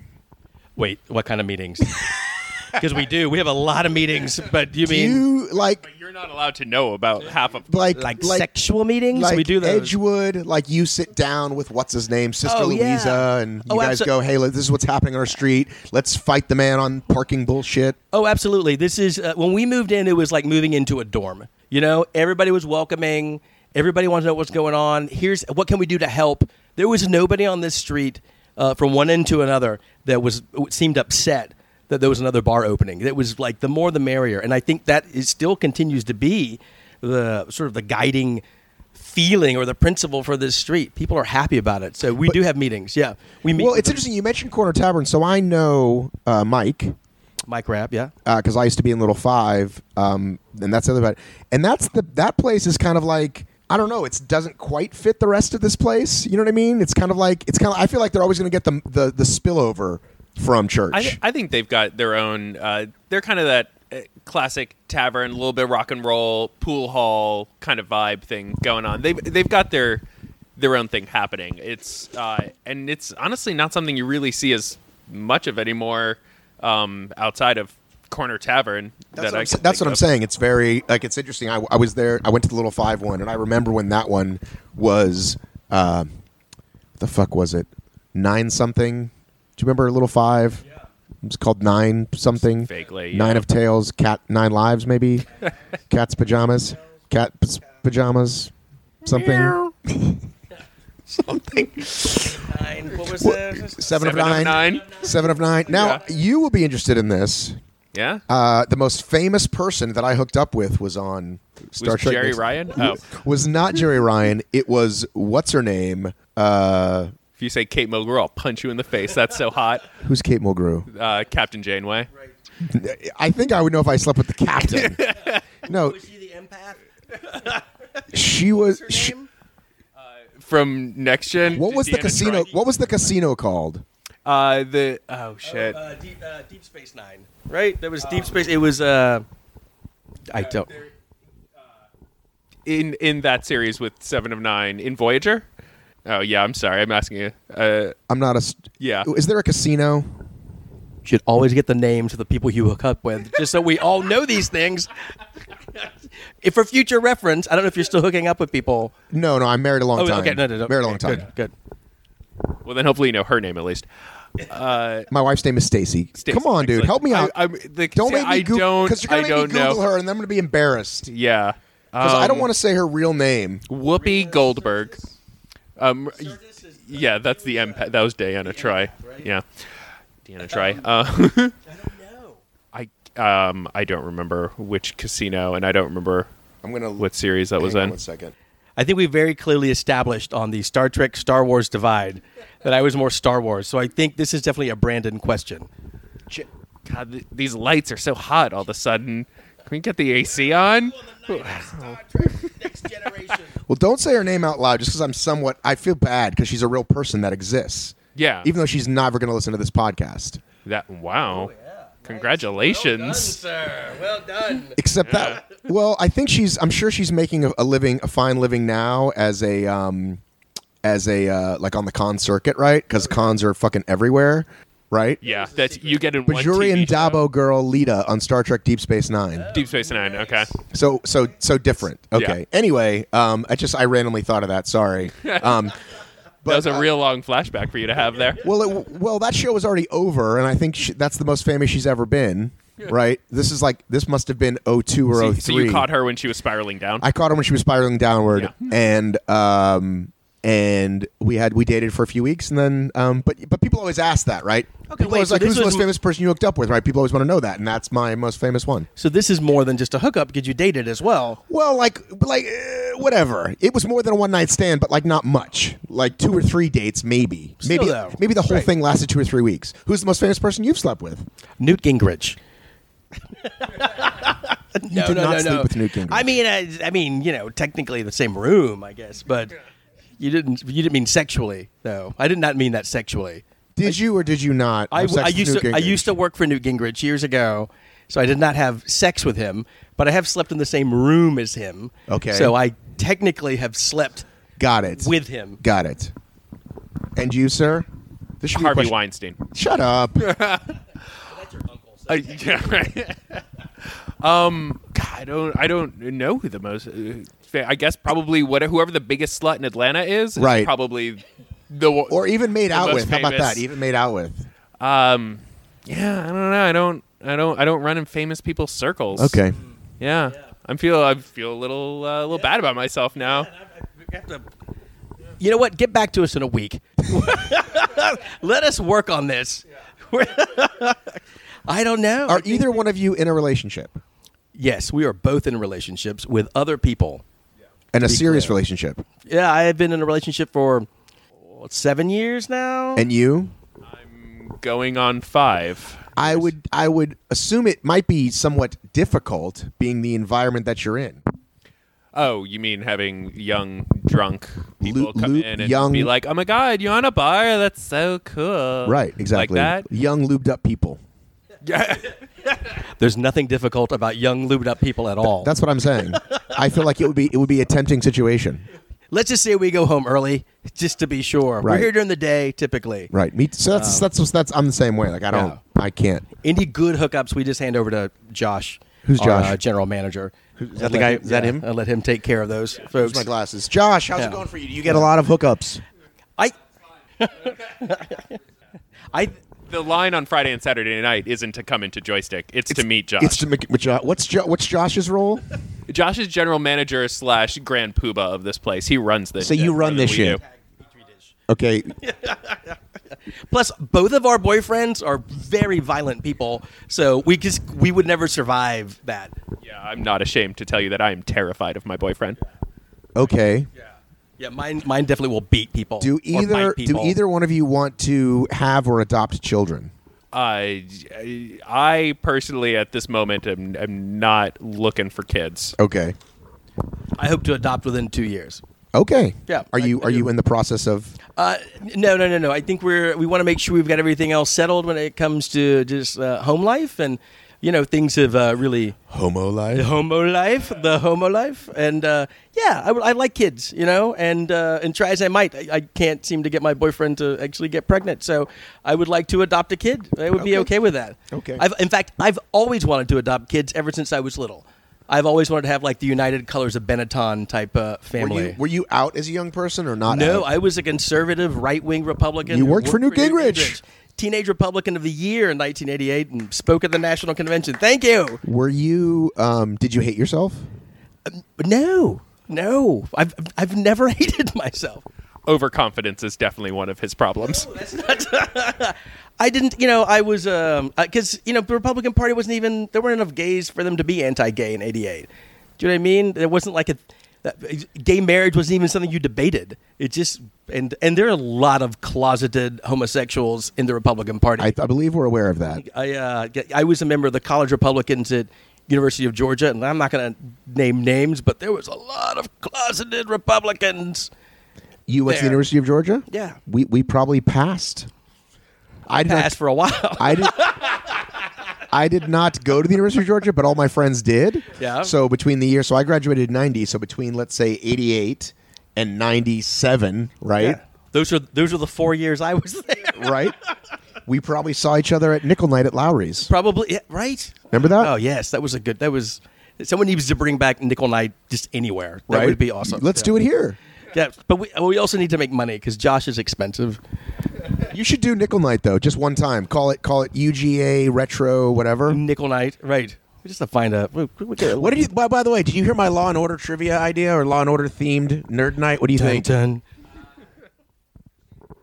Wait, what kind of meetings? Because we do. We have a lot of meetings, but you Do mean you like But you're not allowed to know about half of like like, like sexual meetings? like we do those. Edgewood, like you sit down with what's his name, Sister Oh, yeah. Louisa, and you Oh, guys abso- go, "Hey, look, this is what's happening on our street. Let's fight the man on parking bullshit." Oh, absolutely. This is uh, when we moved in. It was like moving into a dorm. You know, everybody was welcoming. Everybody wanted to know what's going on. Here's what can we do to help. There was nobody on this street uh, from one end to another that was seemed upset that there was another bar opening. It was like the more the merrier, and I think that is still continues to be the sort of the guiding feeling or the principle for this street. People are happy about it, so we But- do have meetings. Yeah, we meet. Well, with it's interesting. You mentioned Corner Tavern, so I know uh, Mike Mike Rapp. Yeah. because I used to be in Little Five, um, and that's the other part. And that's the that place is kind of like, I don't know. It doesn't quite fit the rest of this place. You know what I mean? It's kind of like it's kind of. I feel like they're always going to get the, the the spillover from church. I, th- I think they've got their own. Uh, they're kind of that uh, classic tavern, a little bit of rock and roll, pool hall kind of vibe thing going on. They've they've got their their own thing happening. It's uh, and it's honestly not something you really see as much of anymore um, outside of Corner Tavern. That's that what, I I'm, can that's think what I'm of. saying. It's very like it's interesting. I, I was there. I went to the Little Five one, and I remember when that one was. Uh, what the fuck was it? Nine something. Do you remember Little Five? Yeah. It was called Nine something. Vaguely, Nine yeah. of Tails. Cat. Nine Lives. Maybe. Cat's pajamas. Cat p- pajamas. Something. Something. Nine. What was that? Seven, of Seven of nine. nine. Seven of nine. Now Yeah. you will be interested in this. Yeah. Uh, the most famous person that I hooked up with was on Star Was Trek. Jerry Next- Ryan? Oh. Was not Jerry Ryan. It was what's her name? Uh, If you say Kate Mulgrew, I'll punch you in the face. That's so hot. who's Kate Mulgrew? Uh, Captain Janeway. I think I would know if I slept with the captain. No, Was she the empath? she was. Her She, name? From Next Gen. what was the Deanna casino? Troi. What was the casino called? Uh, the oh shit. Uh, Deep, uh, Deep Space Nine. Right? That was Deep Space. It was. Uh, I don't. in in that series with Seven of Nine in Voyager. Oh yeah, I'm sorry. I'm asking you. Uh, I'm not a. st- yeah. Is there a casino? Should always get the names of the people you hook up with, just so we all know these things. If for future reference, I don't know if you're still hooking up with people. No, no. I'm married a long Oh, time. okay, no, no, no. Married a long Okay, time. Good, good. Well, then hopefully you know her name at least. Uh, My wife's name is Stacy. Stacy, Come on, dude. excellent. Help me out. I, I'm, the, don't see, make me I Google don't. because you're I gonna make me don't Google know. her, and then I'm gonna be embarrassed Yeah. because I don't Um, want to say her real name. Whoopi Goldberg. Um, y- yeah, that's the empath. That was Deanna Troi. Yeah, Deanna Troi. Uh, I um I don't remember which casino, and I don't remember I'm gonna. what series that was hang on in. one second. I think we very clearly established on the Star Trek Star Wars divide that I was more Star Wars. So I think this is definitely a Brandon question. Ch- God, th- these lights are so hot all of a sudden. Can we get the A C on? Well, don't say her name out loud just because I'm somewhat. I feel bad because she's a real person that exists. Yeah. Even though she's never going to listen to this podcast. That wow. Congratulations. Well done, sir. Well done. Except that, well, I think she's. I'm sure she's making a, a living, a fine living now as a, um, as a uh, like on the con circuit, right? Because cons are fucking everywhere, right? Yeah, that you get in one Bajuri T V and show. Dabo girl Lita on Star Trek Deep Space Nine. Deep Space Nine. Okay. So so so different. Okay. Yeah. Anyway, um, I just I randomly thought of that. Sorry. Um, That was a uh, real long flashback for you to have there. well, it, well, that show was already over, and I think she, that's the most famous she's ever been. Right. This is like this must have been oh two or So, oh so three. you caught her when she was spiraling down. I caught her when she was spiraling downward, Yeah. and um, and we had we dated for a few weeks, and then um, but but people always ask that, right? Okay, people wait, always so like, this who's the was most m- famous person you hooked up with, right? People always want to know that, and that's my most famous one. So this is more than just a hookup because you dated as well. Well, like, like uh, whatever. It was more than a one night stand, but like not much. Like two or three dates, maybe. Still, maybe, though. maybe the whole Right. thing lasted two or three weeks. Who's the most famous person you've slept with? Newt Gingrich. You no, did no, not no, sleep no. with Newt Gingrich. I mean, I, I mean, you know, technically the same room, I guess, but you didn't. You didn't mean sexually, though. I did not mean that sexually. Did you or did you not? I, have sex I with used Newt to. I Gingrich? used to work for Newt Gingrich years ago, so I did not have sex with him, but I have slept in the same room as him. Okay. So I technically have slept Got it. with him. Got it. And you, sir? This should be a Harvey question- Weinstein. Shut up. Uh, yeah, right. um, God, I don't, I don't know who the most. Uh, fa- I guess probably what, whoever the biggest slut in Atlanta is. is Right. Probably the one- Or even made the out most with. How about famous. that? Even made out with. Um, yeah, I don't know. I don't, I don't, I don't run in famous people's circles. Okay. Yeah, I'm feel, I feel a little, uh, a little bad about myself now. You know what? Get back to us in a week. Let us work on this. I don't know. I Are think- either one of you in a relationship? Yes, we are both in relationships with other people. And a be serious clear. relationship? Yeah, I have been in a relationship for what, seven years now. And you? Going on five. I would I would assume it might be somewhat difficult being the environment that you're in. Oh, you mean having young, drunk people Lu- come lu- in and young- be like, "Oh my God, you on a bar? That's so cool!" Right, exactly. Like that. Young lubed up people. Yeah. There's nothing difficult about young, lubed up people at all. That's what I'm saying. I feel like it would be it would be a tempting situation. Let's just say we go home early, just to be sure. We're Right. here during the day, typically. Right. Me so that's that's that's, that's I'm the same way. Like I don't Yeah. I can't. Any good hookups, we just hand over to Josh. Who's our, Josh? uh, general manager. Is that the guy- is that him? I'll let him take care of those folks. Where's my glasses? Josh, how's Yeah. it going for you? Do you get a lot of hookups? I, I, The line on Friday and Saturday night isn't to come into Joystick; it's, to meet Josh. It's to make, which, uh, what's jo- what's Josh's role? Josh is general manager slash grand poobah of this place. He runs this. So shit you run more than this we shit. do. Okay. plus both of our boyfriends are very violent people, so we just we would never survive that. Yeah, I'm not ashamed to tell you that I am terrified of my boyfriend. Okay. Yeah, mine mine definitely will beat people. Do or either bite do people. either one of you want to have or adopt children? I, I personally, at this moment, am, am not looking for kids. Okay. I hope to adopt within two years. Okay. Yeah, Are I- you I are do. you in the process of? Uh, no, no, no, no. I think we're we want to make sure we've got everything else settled when it comes to just uh, home life, and you know things have uh, really Homo life. the homo life, the homo life, and uh, yeah, I, would- I like kids, you know, and uh, and try as I might, I, I can't seem to get my boyfriend to actually get pregnant, so I would like to adopt a kid. I would be Okay. okay with that. Okay. I've, in fact, I've always wanted to adopt kids ever since I was little. I've always wanted to have like the United Colors of Benetton type uh, Were family. you, were you out as a young person or not? No, out? I was a conservative, right-wing Republican. You who worked for Newt Gingrich. Teenage Republican of the Year in nineteen eighty-eight, and spoke at the National Convention. Thank you. Were you? Um, did you hate yourself? No, no, I've I've never hated myself. Overconfidence is definitely one of his problems. I didn't, you know, I was because you know the Republican Party wasn't even there weren't enough gays for them to be anti-gay in eighty-eight. Do you know what I mean? There wasn't like a that, gay marriage wasn't even something you debated. It just and and there are a lot of closeted homosexuals in the Republican Party. I, I believe we're aware of that. I uh, I was a member of the College Republicans at University of Georgia, and I'm not going to name names, but there was a lot of closeted Republicans. You went to the There. University of Georgia? Yeah. We we probably passed. I did Passed not, for a while. I did. I did not go to the University of Georgia, but all my friends did. Yeah. So between the years, so I graduated in ninety. So between let's say eighty-eight and ninety-seven, right? Yeah. Those are those are the four years I was there. Right. We probably saw each other at Nickel Night at Lowry's. Probably yeah, right. Remember that? Oh yes, that was a good. That was someone needs to bring back Nickel Night just anywhere. That Right? would be awesome. Let's Yeah. do it here. Yeah, but we we also need to make money because Josh is expensive. You should do Nickel Night though, just one time. Call it call it U G A retro whatever. Nickel Night, right? We just have to find a. We, we, we, What did you? By, by the way, did you hear my Law and Order trivia idea or Law and Order themed nerd night? What do you Dun, think? dun.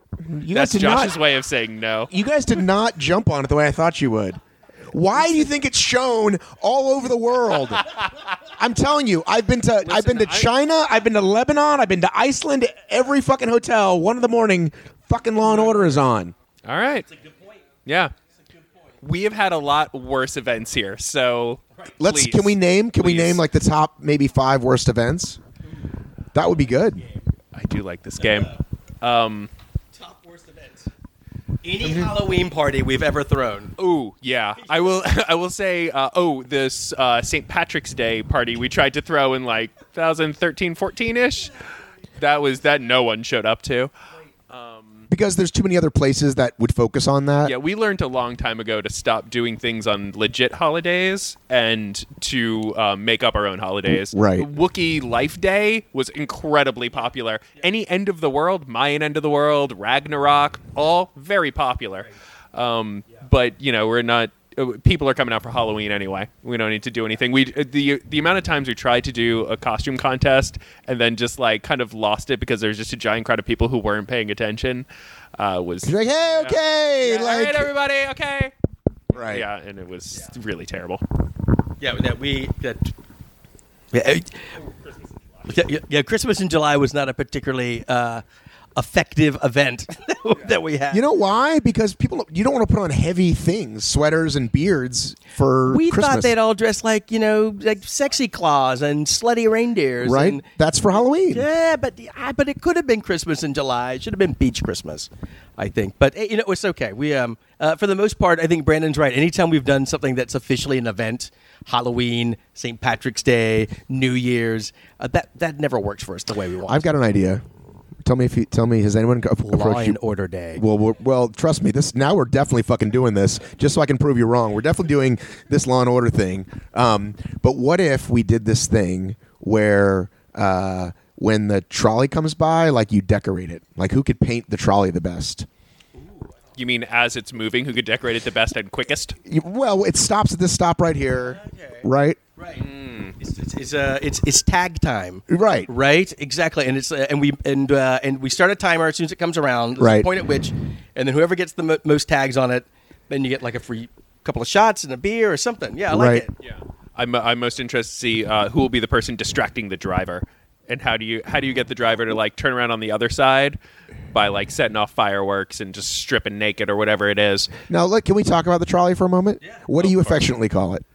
You guys That's did Josh's not. way of saying no. You guys did not jump on it the way I thought you would. Why do you think it's shown all over the world? I'm telling you, I've been to I've been to I- China, I've been to Lebanon, I've been to Iceland. Every fucking hotel, one in the morning, fucking Law and Order is on. All right. That's a good point. Yeah. We have had a lot worse events here, so Let's please, can we name can we please. name like the top maybe five worst events? That would be good. I do like this game. Um, Top worst events. Any Halloween party we've ever thrown. ooh, yeah. I will. I will say. Uh, oh, this uh, Saint Patrick's Day party we tried to throw in like twenty thirteen, fourteen ish. That was that no one showed up to. Because there's too many other places that would focus on that. Yeah, we learned a long time ago to stop doing things on legit holidays and to uh, make up our own holidays. Right. Wookiee Life Day was incredibly popular. Any end of the world, Mayan end of the world, Ragnarok, all very popular. Um, but you know, we're not. uh, People are coming out for Halloween anyway. We don't need to do anything. We uh, the the amount of times we tried to do a costume contest and then just like kind of lost it because there's just a giant crowd of people who weren't paying attention. Uh, was You're like, hey, okay, yeah, like all right, everybody, okay. right. Yeah, and it was really terrible. Yeah, that we that. Yeah, uh, yeah, yeah, Christmas in July was not a particularly uh, effective event that we had. You know why? Because people, you don't want to put on heavy things, sweaters and beards for we Christmas. thought they'd all dress like, you know, like sexy claws and slutty reindeers, right? and- That's for Halloween. yeah, but uh, but it could have been Christmas in July. It should have been beach Christmas, I think. But eh, you know, it's okay. We um uh, for the most part, I think Brandon's right. Anytime we've done something that's officially an event, Halloween, Saint Patrick's Day, New Year's, uh, that that never works for us the way we want. I've got an idea. Tell me if you tell me. Has anyone co- Law approached and you? Order Day. Well, we're, well, trust me. This now we're definitely fucking doing this just so I can prove you wrong. We're definitely doing this Law and Order thing. Um, but what if we did this thing where uh, when the trolley comes by, like you decorate it? Like who could paint the trolley the best? You mean as it's moving, who could decorate it the best and quickest? You- Well, it stops at this stop right here, right? Right. It's it's it's, uh, it's it's tag time. Right. Right. Exactly. And it's uh, and we and uh, and we start a timer as soon as it comes around. There's Right. a point at which, and then whoever gets the mo- most tags on it, then you get like a free couple of shots and a beer or something. Yeah, I like Right. it. Yeah, I'm I'm most interested to see uh, who will be the person distracting the driver, and how do you how do you get the driver to like turn around on the other side by like setting off fireworks and just stripping naked or whatever it is. Now, look, can we talk about the trolley for a moment? What do you affectionately call it?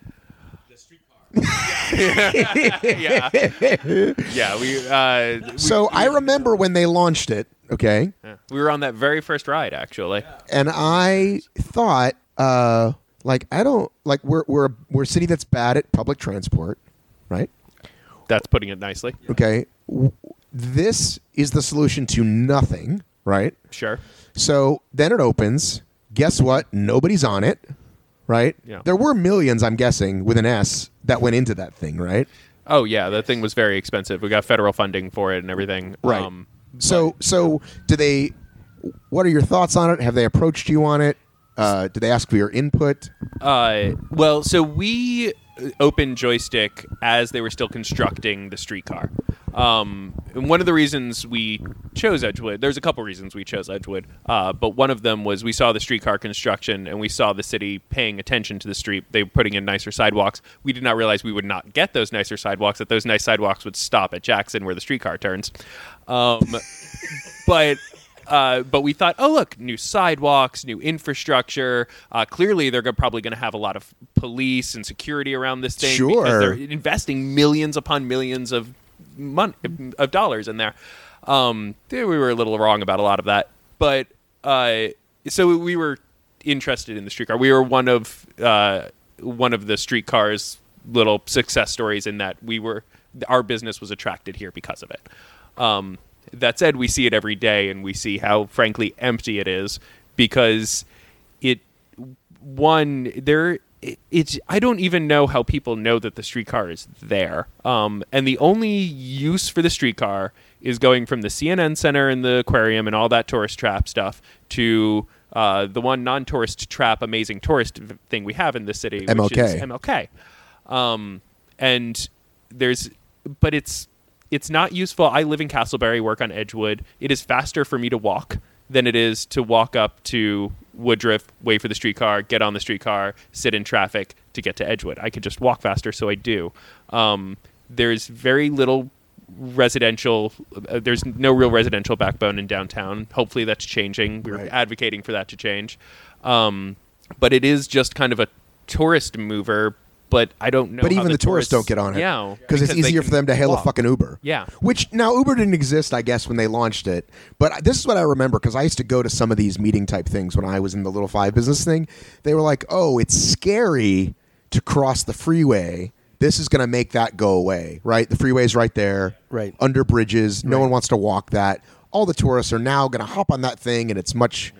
Yeah, yeah. We uh, we, So I remember when they launched it, okay, yeah. we were on that very first ride actually. and I thought, uh, like, I don't like we're we're a, we're a city that's bad at public transport, right? That's putting it nicely. Okay, W- this is the solution to nothing, right? Sure. So then it opens. Guess what? Nobody's on it, right? Yeah. There were millions, I'm guessing, with an S that went into that thing, right? Oh yeah, that thing was very expensive. We got federal funding for it and everything. Right. Um, So, so do they? What are your thoughts on it? Have they approached you on it? Uh, do they ask for your input? Uh, well, so we opened Joystick as they were still constructing the streetcar. Um, and one of the reasons we chose Edgewood, there's a couple reasons we chose Edgewood, uh, but one of them was we saw the streetcar construction and we saw the city paying attention to the street. They were putting in nicer sidewalks. We did not realize we would not get those nicer sidewalks, that those nice sidewalks would stop at Jackson where the streetcar turns. Um, but... Uh, but we thought, oh, look, new sidewalks, new infrastructure. Uh, clearly, they're go- probably going to have a lot of police and security around this thing Sure. because they're investing millions upon millions of mon- of dollars in there. Um, we were a little wrong about a lot of that, but uh, so we were interested in the streetcar. We were one of uh, one of the streetcar's little success stories in that we were our business was attracted here because of it. Um, That said, we see it every day, and we see how, frankly, empty it is because it, one, there, it, it's, I don't even know how people know that the streetcar is there. Um, and the only use for the streetcar is going from the C N N Center and the aquarium and all that tourist trap stuff to uh, the one non-tourist trap amazing tourist v- thing we have in the city, M L which K. is M L K. Um, and there's, but it's, It's not useful. I live in Castleberry, work on Edgewood. It is faster for me to walk than it is to walk up to Woodruff, wait for the streetcar, get on the streetcar, sit in traffic to get to Edgewood. I could just walk faster, so I do. Um, there's very little residential, uh, there's no real residential backbone in downtown. Hopefully that's changing. We're Right. advocating for that to change. Um, but it is just kind of a tourist mover, but I don't know But how even the, tourists don't get on it. Yeah. Because it's they easier can for them to hail walk. a fucking Uber. Yeah. Which, now, Uber didn't exist, I guess, when they launched it. But I- this is what I remember, because I used to go to some of these meeting type things when I was in the Little Five business thing. They were like, oh, it's scary to cross the freeway. This is going to make that go away, right? The freeway's right there. Right. Under bridges. No Right. one wants to walk that. All the tourists are now going to hop on that thing, and it's much...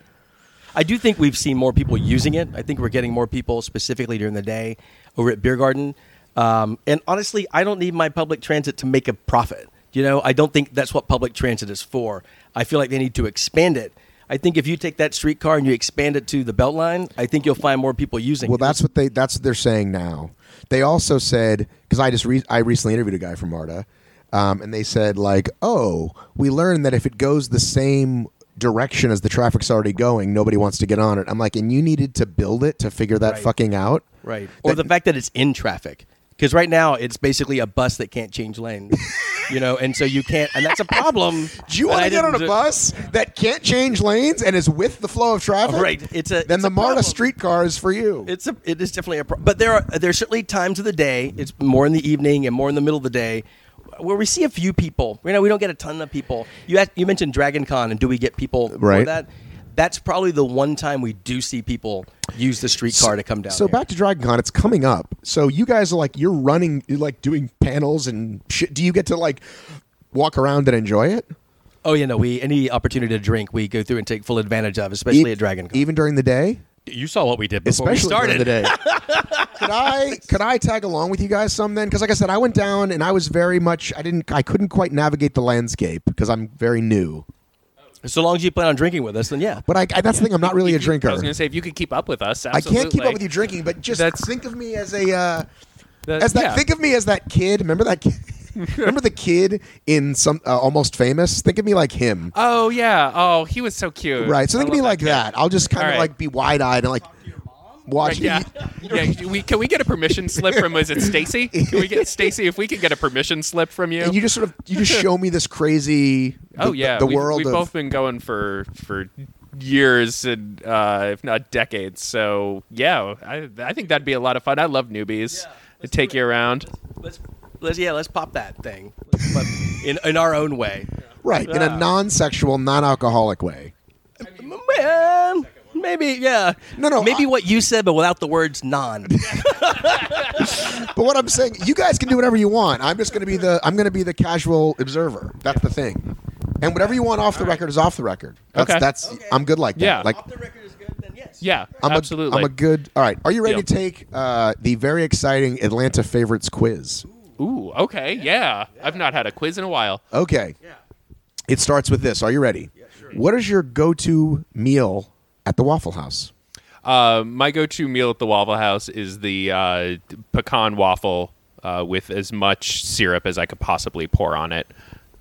I do think we've seen more people using it. I think we're getting more people specifically during the day over at Beer Garden. Um, and honestly, I don't need my public transit to make a profit. You know, I don't think that's what public transit is for. I feel like they need to expand it. I think if you take that streetcar and you expand it to the Beltline, I think you'll find more people using Well, it. that's what they that's what they're saying now. They also said, because I just re- I recently interviewed a guy from MARTA, um, and they said like, oh, we learned that if it goes the same direction as the traffic's already going, nobody wants to get on it. I'm like, and you needed to build it to figure that Right. fucking out, Right. Or That- the fact that it's in traffic. Because right now it's basically a bus that can't change lanes. You know, and so you can't, and that's a problem. Do you And want I to get on a didn't- bus that can't change lanes and is with the flow of traffic? Right. It's a Then it's the a MARTA problem. streetcar is for you. It's a it is definitely a problem. But there are there's certainly times of the day. It's more in the evening and more in the middle of the day where we see a few people. You know, we don't get a ton of people. You had, you mentioned Dragon Con, and do we get people for Right. that? That's probably the one time we do see people use the streetcar to come down. So here. back to DragonCon, it's coming up. So you guys are like, you're running, you're like doing panels and shit. Do you get to like walk around and enjoy it? Oh yeah, no. We any opportunity to drink, we go through and take full advantage of, especially E- at Dragon Con. Even during the day? You saw what we did before Especially we started. during the day. could I could I tag along with you guys some then? Because like I said, I went down and I was very much I didn't I couldn't quite navigate the landscape because I'm very new. So long as you plan on drinking with us, then yeah. But I, I that's the thing. I'm not really a If you- drinker. I was going to say, if you could keep up with us, I absolutely. can't keep up with you drinking, but just That's- think of me as a uh, That- as that. yeah. Think of me as that kid. Remember that kid? Remember the kid in some uh, Almost Famous? Think of me like him. Oh, yeah. Oh, he was so cute. Right. So I think of me love like kid. that. I'll just kind All of right. like be wide eyed and like watch. Right, yeah. yeah. We, can we get a permission slip from, was it Stacy? Can we get, Stacy, if we could get a permission slip from you? And you just sort of you just show me this crazy. oh, the, yeah. The, we, world We've of both been going for, for years, and uh, if not decades. So, yeah, I, I think that'd be a lot of fun. I love newbies. to take you around. Let's, let's yeah, let's pop that thing but in in our own way. right in a Yeah. non-sexual, non-alcoholic way. Man, maybe yeah. No, no, Maybe I- what you said, but without the words "non." But what I'm saying, you guys can do whatever you want. I'm just going to be the I'm going to be the casual observer. That's the thing. And whatever you want off the record is off the record. That's, Okay. that's I'm good like that. Yeah. Like Off the record is good, then yes. Yeah, I'm absolutely. A, I'm a good. All right. Are you ready Deal. to take uh, the very exciting Atlanta favorites quiz? Ooh, okay, yeah. I've not had a quiz in a while. Okay. It starts with this. Are you ready? Yeah, sure. What is your go-to meal at the Waffle House? Uh, my go-to meal at the Waffle House is the uh, pecan waffle uh, with as much syrup as I could possibly pour on it.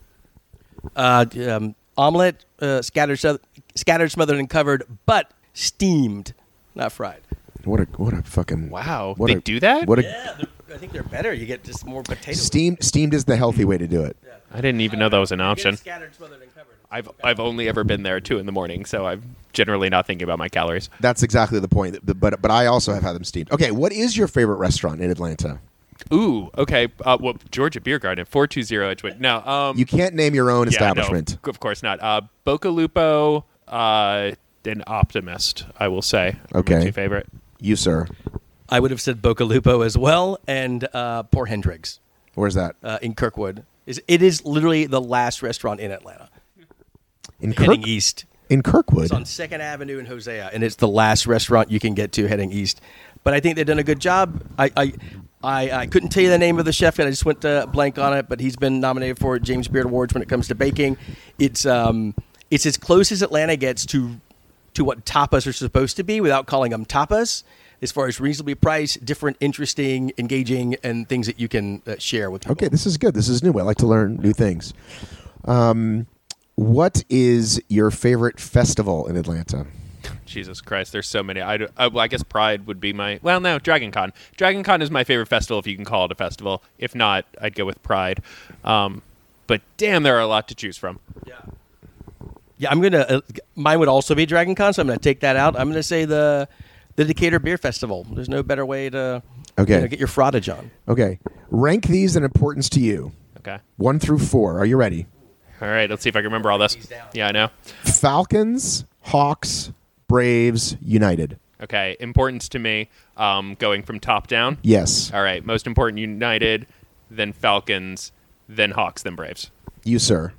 Uh, um, omelet, uh, scattered, so- scattered, smothered, and covered, but steamed, not fried. What a what a fucking Wow, What they a, do that? What a Yeah, they're- I think they're better. You get just more potato. steamed steamed is the healthy way to do it. I didn't even know that was an option. Scattered, smothered, and covered. I've I've only ever been there at two in the morning, so I'm generally not thinking about my calories. That's exactly the point. But but I also have had them steamed. Okay, what is your favorite restaurant in Atlanta? Ooh, okay. Uh, well, Georgia Beer Garden, four two zero Edgewood. No, um, You can't name your own yeah, establishment. no, of course not. Uh, Boca Lupo, uh, and Optimist, I will say. Are Okay. my two favorite. You, sir. I would have said Boca Lupo as well, and uh, Poor Hendricks Where's that? uh, in Kirkwood. Is It is literally the last restaurant in Atlanta. In Kirk- Heading east. In Kirkwood. It's on Second Avenue in Hosea, and it's the last restaurant you can get to heading east. But I think they've done a good job. I I, I, I couldn't tell you the name of the chef, and I just went uh, blank on it. But he's been nominated for James Beard Awards when it comes to baking. It's um it's as close as Atlanta gets to to what tapas are supposed to be, without calling them tapas. As far as reasonably priced, different, interesting, engaging, and things that you can uh, share with people. Okay, this is good. This is new. I like to learn new things. Um, what is your favorite festival in Atlanta? Jesus Christ, there's so many. I, do- I, well, I guess Pride would be my... Well, no, Dragon Con. Dragon Con is my favorite festival, if you can call it a festival. If not, I'd go with Pride. Um, but damn, there are a lot to choose from. Yeah, I'm gonna. Uh, mine would also be Dragon Con, so I'm gonna take that out. I'm gonna say the the Decatur Beer Festival. There's no better way to Okay. you know, get your frottage on. Okay. Rank these in importance to you. Okay. One through four. Are you ready? All right, let's see if I can remember all this. Yeah, I know. Falcons, Hawks, Braves, United. Okay, importance to me, um, going from top down. Yes. All right, most important United, then Falcons, then Hawks, then Braves. You, sir.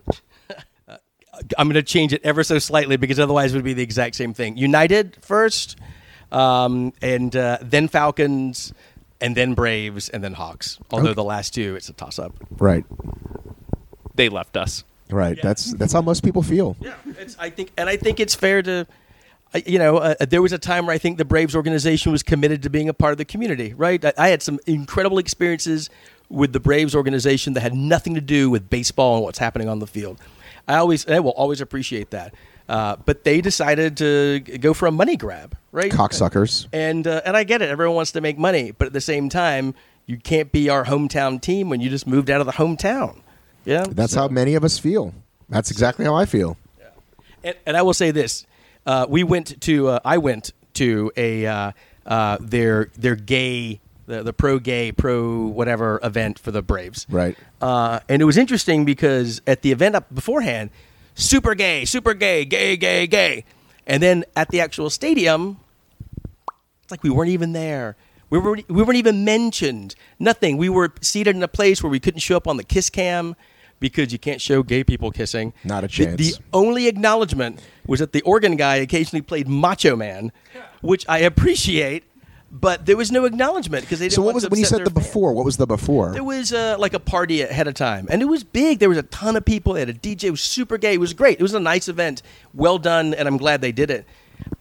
I'm going to change it ever so slightly because otherwise it would be the exact same thing. United first, um, and uh, then Falcons, and then Braves, and then Hawks. Although Okay. the last two, it's a toss-up. Right. They left us. Right. That's that's how most people feel. Yeah, it's, I think, and I think it's fair to, uh, you know, uh, there was a time where I think the Braves organization was committed to being a part of the community. Right. I, I had some incredible experiences with the Braves organization that had nothing to do with baseball and what's happening on the field. I always, I will always appreciate that. Uh, but they decided to g- go for a money grab, right? Cocksuckers. And uh, and I get it. Everyone wants to make money, but at the same time, you can't be our hometown team when you just moved out of the hometown. Yeah, That's how many of us feel. That's exactly how I feel. And, and I will say this: uh, we went to, uh, I went to a uh, uh, their their gay, the, the pro gay, pro whatever event for the Braves. Right. Uh, and it was interesting because at the event up beforehand, super gay, super gay, gay, gay, gay, and then at the actual stadium, it's like we weren't even there. We weren't, we weren't even mentioned. Nothing. We were seated in a place where we couldn't show up on the kiss cam because you can't show gay people kissing. Not a The- chance. The, only acknowledgement was that the organ guy occasionally played Macho Man, which I appreciate, but there was no acknowledgement because they didn't So what want was to when you upset said the their fans. before? What was the before? There was uh, like a party ahead of time, and it was big. There was a ton of people. They had a D J. It was super gay. It was great. It was a nice event. Well done, and I'm glad they did it.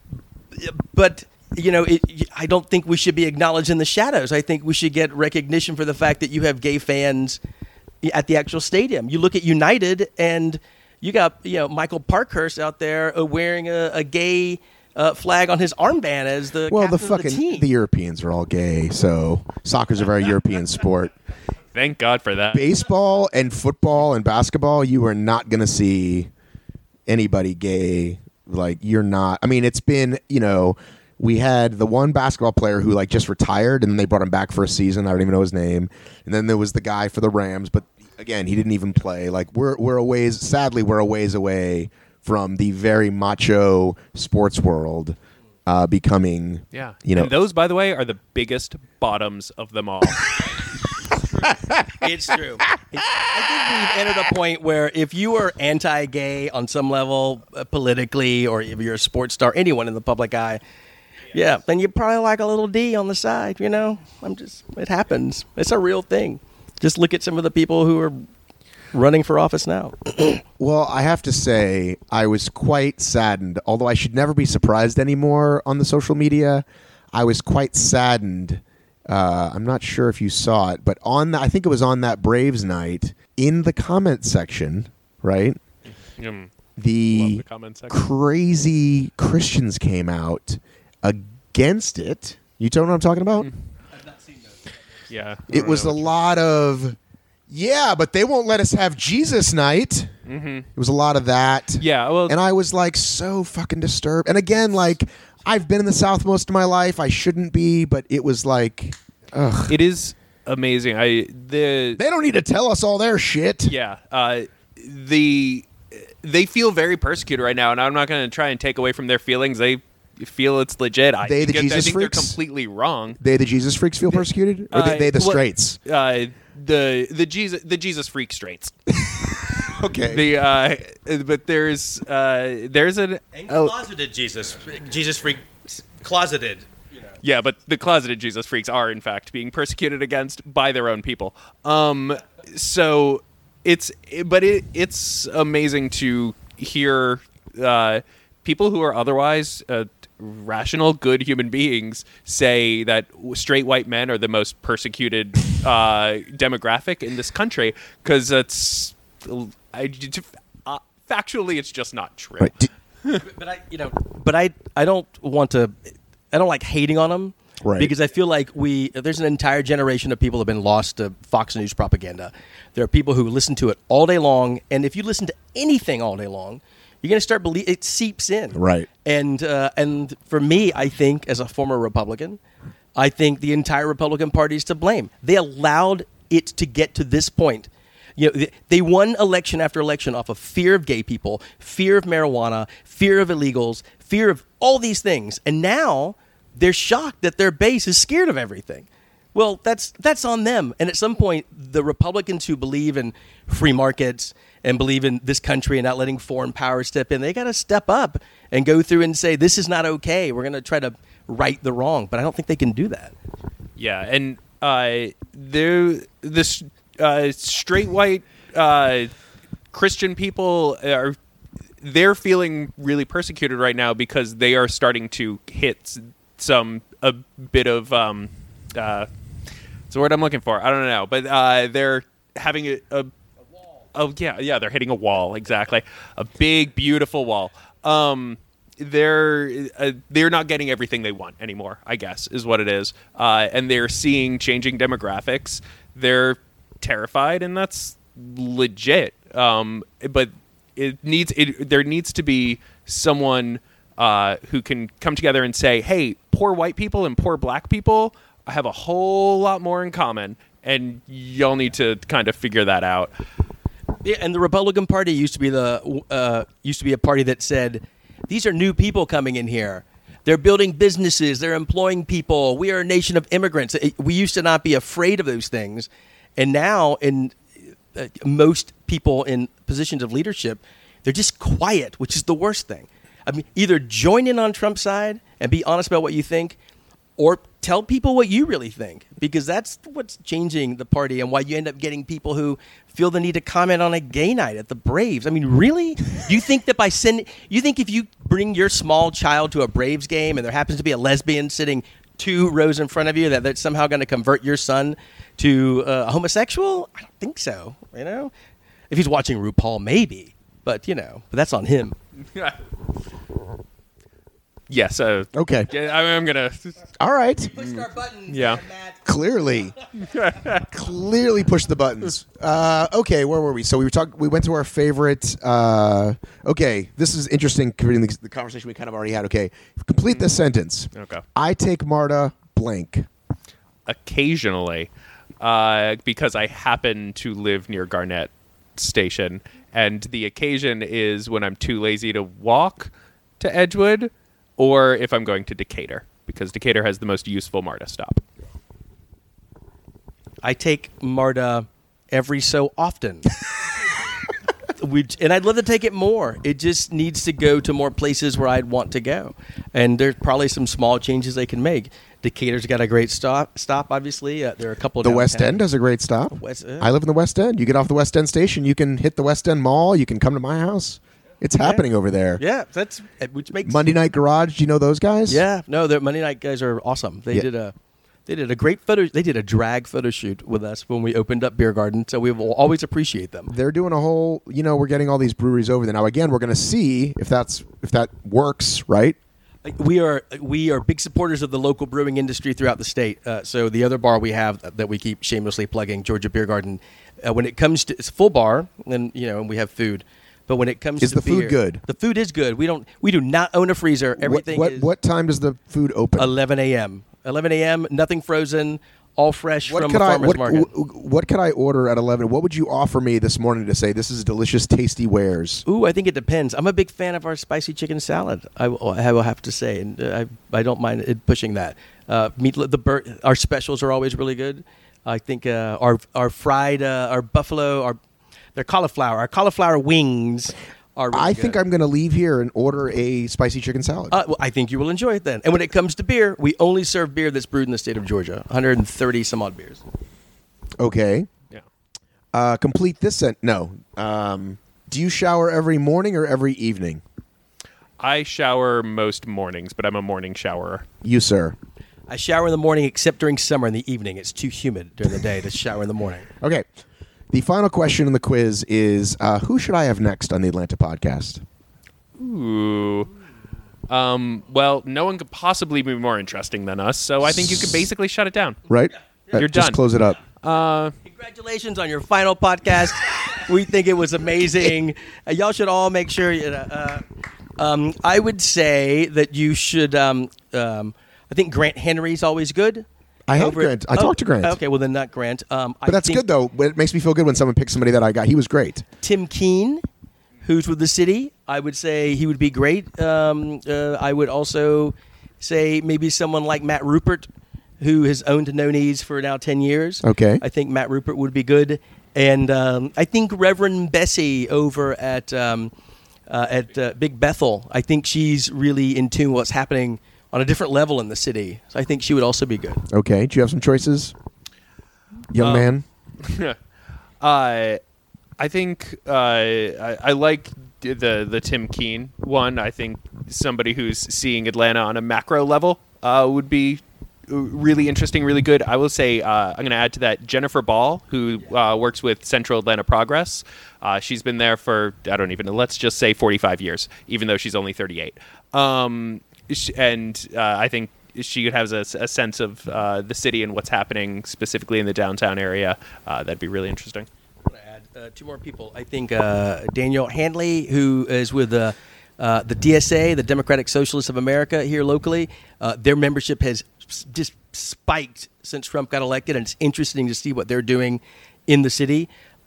But, you know, it, I don't think we should be acknowledged in the shadows. I think we should get recognition for the fact that you have gay fans at the actual stadium. You look at United, and you got, you know, Michael Parkhurst out there uh, wearing a, a gay uh, flag on his armband as the well, the captain of fucking the team. the Europeans are all gay, so soccer's a very European sport. Thank God for that. Baseball and football and basketball, you are not going to see anybody gay. Like, you're not. I mean, it's been, you know, we had the one basketball player who like just retired, and then they brought him back for a season. I don't even know his name. And then there was the guy for the Rams, but again, he didn't even play. Like, we're we're a ways. Sadly, we're a ways away from the very macho sports world uh, becoming. Yeah. You know, And those, by the way, are the biggest bottoms of them all. It's true. It's, I think we've entered a point where if you are anti-gay on some level, uh, politically, or if you're a sports star, anyone in the public eye, yeah, then you probably like a little D on the side. You know, I'm just. It happens. It's a real thing. Just look at some of the people who are running for office now. Well, I have to say, I was quite saddened, although I should never be surprised anymore on the social media. I was quite saddened. Uh, I'm not sure if you saw it, but on the, I think it was on that Braves night, in the comment section, right? Mm. The, Love the comment section. crazy Christians came out against it. You don't know what I'm talking about? Yeah. I It don't was know. a lot of, yeah, but they won't let us have Jesus night. Mm-hmm. It was a lot of that. Yeah, well, And I was like so fucking disturbed. And again, like, I've been in the South most of my life. I shouldn't be, but it was like, ugh. it is amazing. I the They don't need to tell us all their shit. yeah uh, the they feel very persecuted right now, and I'm not going to try and take away from their feelings. They feel it's legit. I They the think, I Jesus think freaks? they're completely wrong. They, the Jesus freaks, feel persecuted? Or they, Uh, they the well, straights? Uh, the the Jesus the Jesus freak straights. Okay. The uh, but there's uh, there's an And Oh. closeted Jesus, Jesus freak, closeted. yeah, but the closeted Jesus freaks are in fact being persecuted against by their own people. Um, so it's but it it's amazing to hear uh, people who are otherwise uh, rational, good human beings say that straight white men are the most persecuted uh, demographic in this country, because that's I, uh, factually, it's just not true. Right. D- But I, you know, but I, I don't want to, I don't like hating on them, Right. Because I feel like we, there's an entire generation of people who have been lost to Fox News propaganda. There are people who listen to it all day long, and if you listen to anything all day long, you're going to start believe it seeps in, Right. And uh, and for me, I think as a former Republican, I think the entire Republican Party is to blame. They allowed it to get to this point. You know, they won election after election off of fear of gay people, fear of marijuana, fear of illegals, fear of all these things. And now they're shocked that their base is scared of everything. Well, that's that's on them. And at some point, the Republicans who believe in free markets and believe in this country and not letting foreign powers step in, they got to step up and go through and say, this is not okay. We're going to try to right the wrong. But I don't think they can do that. Yeah, and uh, they're this. Uh, straight white uh, Christian people are they're feeling really persecuted right now because they are starting to hit some a bit of um, uh, it's the word I'm looking for. I don't know, but uh, they're having a, a, a wall. Oh yeah, yeah, they're hitting a wall exactly, a big beautiful wall. Um, they're uh, they're not getting everything they want anymore, I guess, is what it is, uh, and they're seeing changing demographics. They're terrified, and that's legit. Um, but it needs it. There needs to be someone uh, who can come together and say, "Hey, poor white people and poor black people have a whole lot more in common, and y'all need to kind of figure that out." Yeah, and the Republican Party used to be the uh, used to be a party that said, "These are new people coming in here. They're building businesses. They're employing people. We are a nation of immigrants." We used to not be afraid of those things. And now, in uh, most people in positions of leadership, they're just quiet, which is the worst thing. I mean, either join in on Trump's side and be honest about what you think, or tell people what you really think, because that's what's changing the party and why you end up getting people who feel the need to comment on a gay night at the Braves. I mean, really? You think that by sending, you think if you bring your small child to a Braves game and there happens to be a lesbian sitting two rows in front of you, that that's somehow going to convert your son to uh, a homosexual? I don't think so. You know, if he's watching RuPaul, maybe, but you know, but that's on him. Yes. Uh, Okay. yeah, I- I'm gonna. All right. Pushed our buttons. Yeah. Clearly, clearly push the buttons. Uh, okay, where were we? So we were talking. We went to our favorite. Uh, okay, this is interesting. Considering the, the conversation we kind of already had. Okay, complete this sentence. Okay. I take Marta blank. Occasionally, uh, because I happen to live near Garnett Station, and the occasion is when I'm too lazy to walk to Edgewood, or if I'm going to Decatur, because Decatur has the most useful MARTA stop. I take MARTA every so often. we, and I'd love to take it more. It just needs to go to more places where I'd want to go. And there's probably some small changes they can make. Decatur's got a great stop, stop obviously. Uh, there are a couple The downtown. West End has a great stop. West, uh, I live in the West End. You get off the West End station, you can hit the West End Mall. You can come to my house. It's happening over there. Yeah, that's which makes Monday Night Garage. Do you know those guys? Yeah, no, the Monday Night guys are awesome. They Yeah. did a they did a great photo. They did a drag photo shoot with us when we opened up Beer Garden. So we will always appreciate them. They're doing a whole. You know, we're getting all these breweries over there now. Again, we're going to see if that's if that works, right? We are we are big supporters of the local brewing industry throughout the state. Uh, so the other bar we have that we keep shamelessly plugging, Georgia Beer Garden, uh, when it comes to it's a full bar, and you know, and we have food. But when it comes Is to the food beer, good? The food is good. We don't we do not own a freezer. Everything What what, is what time does the food open? eleven a.m. eleven a.m. Nothing frozen, all fresh What from could the I farmer's what, market. w- what could I order at eleven? What would you offer me this morning to say this is delicious, tasty wares? Ooh, I think it depends. I'm a big fan of our spicy chicken salad. I will, I will have to say, and uh, I I don't mind it pushing that. Uh, meat the bur- our specials are always really good. I think uh, our our fried uh, our buffalo our their cauliflower our cauliflower wings are. Really I good. think I'm going to leave here and order a spicy chicken salad. Uh, well, I think you will enjoy it then. And when it comes to beer, we only serve beer that's brewed in the state of Georgia. one hundred thirty some odd beers. Okay. Yeah. Uh, complete this sent. No. Um, do you shower every morning or every evening? I shower most mornings, but I'm a morning showerer. You, sir. I shower in the morning, except during summer in the evening. It's too humid during the day to shower in the morning. Okay. The final question in the quiz is, uh, who should I have next on the Atlanta podcast? Ooh. Um, well, no one could possibly be more interesting than us, so I think you could basically shut it down. Right? Uh, You're just done. close it up. Uh, Congratulations on your final podcast. We think it was amazing. Uh, y'all should all make sure. You know, uh, um, I would say that you should. Um, um, I think Grant Henry's always good. I have Over at- Grant. I oh, talked to Grant. Okay, well then not Grant. Um, But that's good, though. It makes me feel good when someone picks somebody that I got. He was great. Tim Keene, who's with the city, I would say he would be great. Um, uh, I would also say maybe someone like Matt Rupert, who has owned No Knees for now ten years. Okay. I think Matt Rupert would be good. And um, I think Reverend Bessie over at um, uh, at uh, Big Bethel, I think she's really in tune with what's happening on a different level in the city. So I think she would also be good. Okay. Do you have some choices, young Um, man? uh, I think uh, I, I like the the Tim Keene one. I think somebody who's seeing Atlanta on a macro level uh, would be really interesting, really good. I will say uh, I'm going to add to that Jennifer Ball, who uh, works with Central Atlanta Progress. Uh, she's been there for, I don't even know, let's just say forty-five years, even though she's only thirty-eight. Um, sh- and uh, I think she has a, a sense of uh, the city and what's happening specifically in the downtown area. Uh, that'd be really interesting. I'm going to add uh, two more people. I think uh, Daniel Handley, who is with the uh, the D S A, the Democratic Socialists of America, here locally. Uh, their membership has s- just spiked since Trump got elected, and it's interesting to see what they're doing in the city.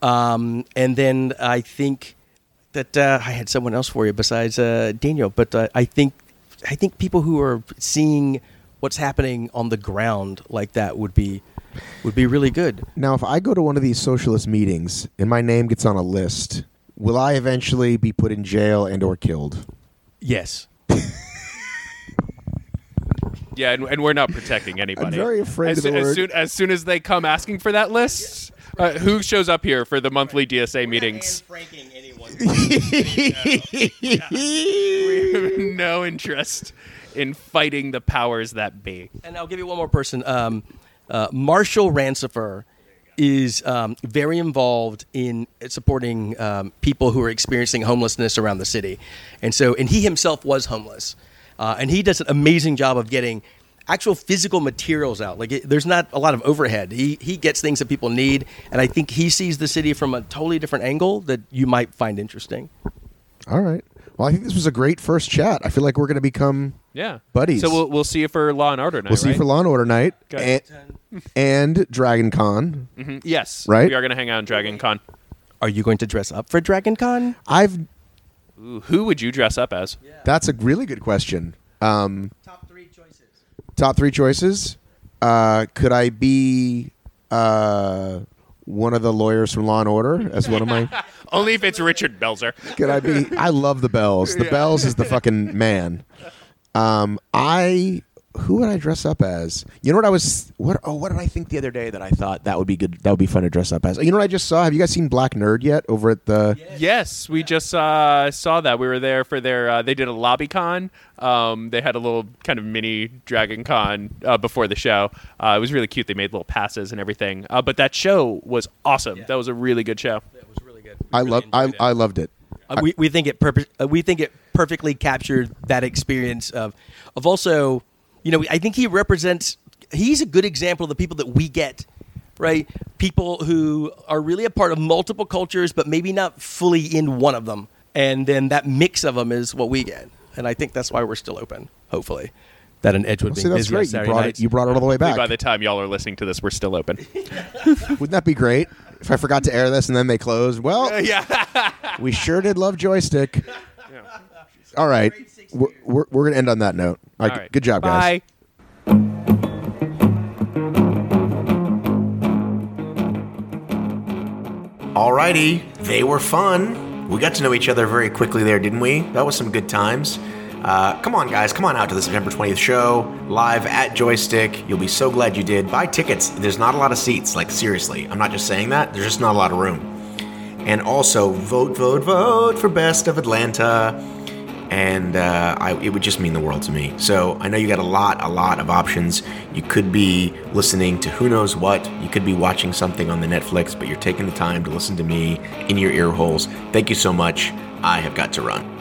Um, and then I think that uh, I had someone else for you besides uh, Daniel, but uh, I think I think people who are seeing what's happening on the ground like that would be would be really good. Now, if I go to one of these socialist meetings and my name gets on a list, will I eventually be put in jail and or killed? Yes. Yeah, and, and we're not protecting anybody. I'm very afraid as, of the as word. Soon, as soon as they come asking for that list, uh, who shows up here for the monthly D S A meetings? Franking anyone. We have no interest in fighting the powers that be. And I'll give you one more person. Um, uh, Marshall Rancifer is um, very involved in supporting um, people who are experiencing homelessness around the city. And so, and he himself was homeless. Uh, and he does an amazing job of getting actual physical materials out. Like it, there's not a lot of overhead. He he gets things that people need. And I think he sees the city from a totally different angle that you might find interesting. All right. Well, I think this was a great first chat. I feel like we're going to become Yeah, buddies. So we'll we'll see you for Law and Order night. We'll see you right? for Law and Order night Okay. and, and Dragon Con. Mhm. Yes, Right? We are going to hang out in Dragon Con. Are you going to dress up for Dragon Con? I've. Ooh, who would you dress up as? That's a really good question. Um, Top three choices. top three choices. Uh, could I be uh, one of the lawyers from Law and Order as one of my? Only if it's Richard Belzer. Could I be? I love the Bells. The Bells is the fucking man. Um, I. Who would I dress up as? You know what I was? What? Oh, what did I think the other day that I thought that would be good? That would be fun to dress up as. You know what I just saw? Have you guys seen Black Nerd yet? Over at the. Yes, we just uh, saw that. We were there for their. Uh, they did a lobby con. Um, they had a little kind of mini Dragon Con uh, before the show. Uh, it was really cute. They made little passes and everything. Uh, but that show was awesome. Yeah. That was a really good show. It was really good. We I really love. I, enjoyed it. I loved it. Uh, we we think it purpose. Uh, we think it perfectly captured that experience of of also, you know, I think he represents. He's a good example of the people that we get, right? People who are really a part of multiple cultures, but maybe not fully in one of them, and then that mix of them is what we get. And I think that's why we're still open. Hopefully, that in Edgewood See, being that's busy on great. You Saturday brought nights. it. You brought it all the way back. By the time y'all are listening to this, we're still open. Wouldn't that be great if I forgot to air this and then they closed? Well, yeah. we sure did love Joystick. All right, we're, we're, we're going to end on that note. All right, All right. good job, guys. Bye. Alrighty, they were fun. We got to know each other very quickly there, didn't we? That was some good times. Uh, come on, guys, come on out to the September twentieth show, live at Joystick. You'll be so glad you did. Buy tickets. There's not a lot of seats. Like, seriously, I'm not just saying that. There's just not a lot of room. And also, vote, vote, vote for Best of Atlanta. and uh, I, it would just mean the world to me. So I know you got a lot, a lot of options. You could be listening to who knows what. You could be watching something on the Netflix, but you're taking the time to listen to me in your ear holes. Thank you so much. I have got to run.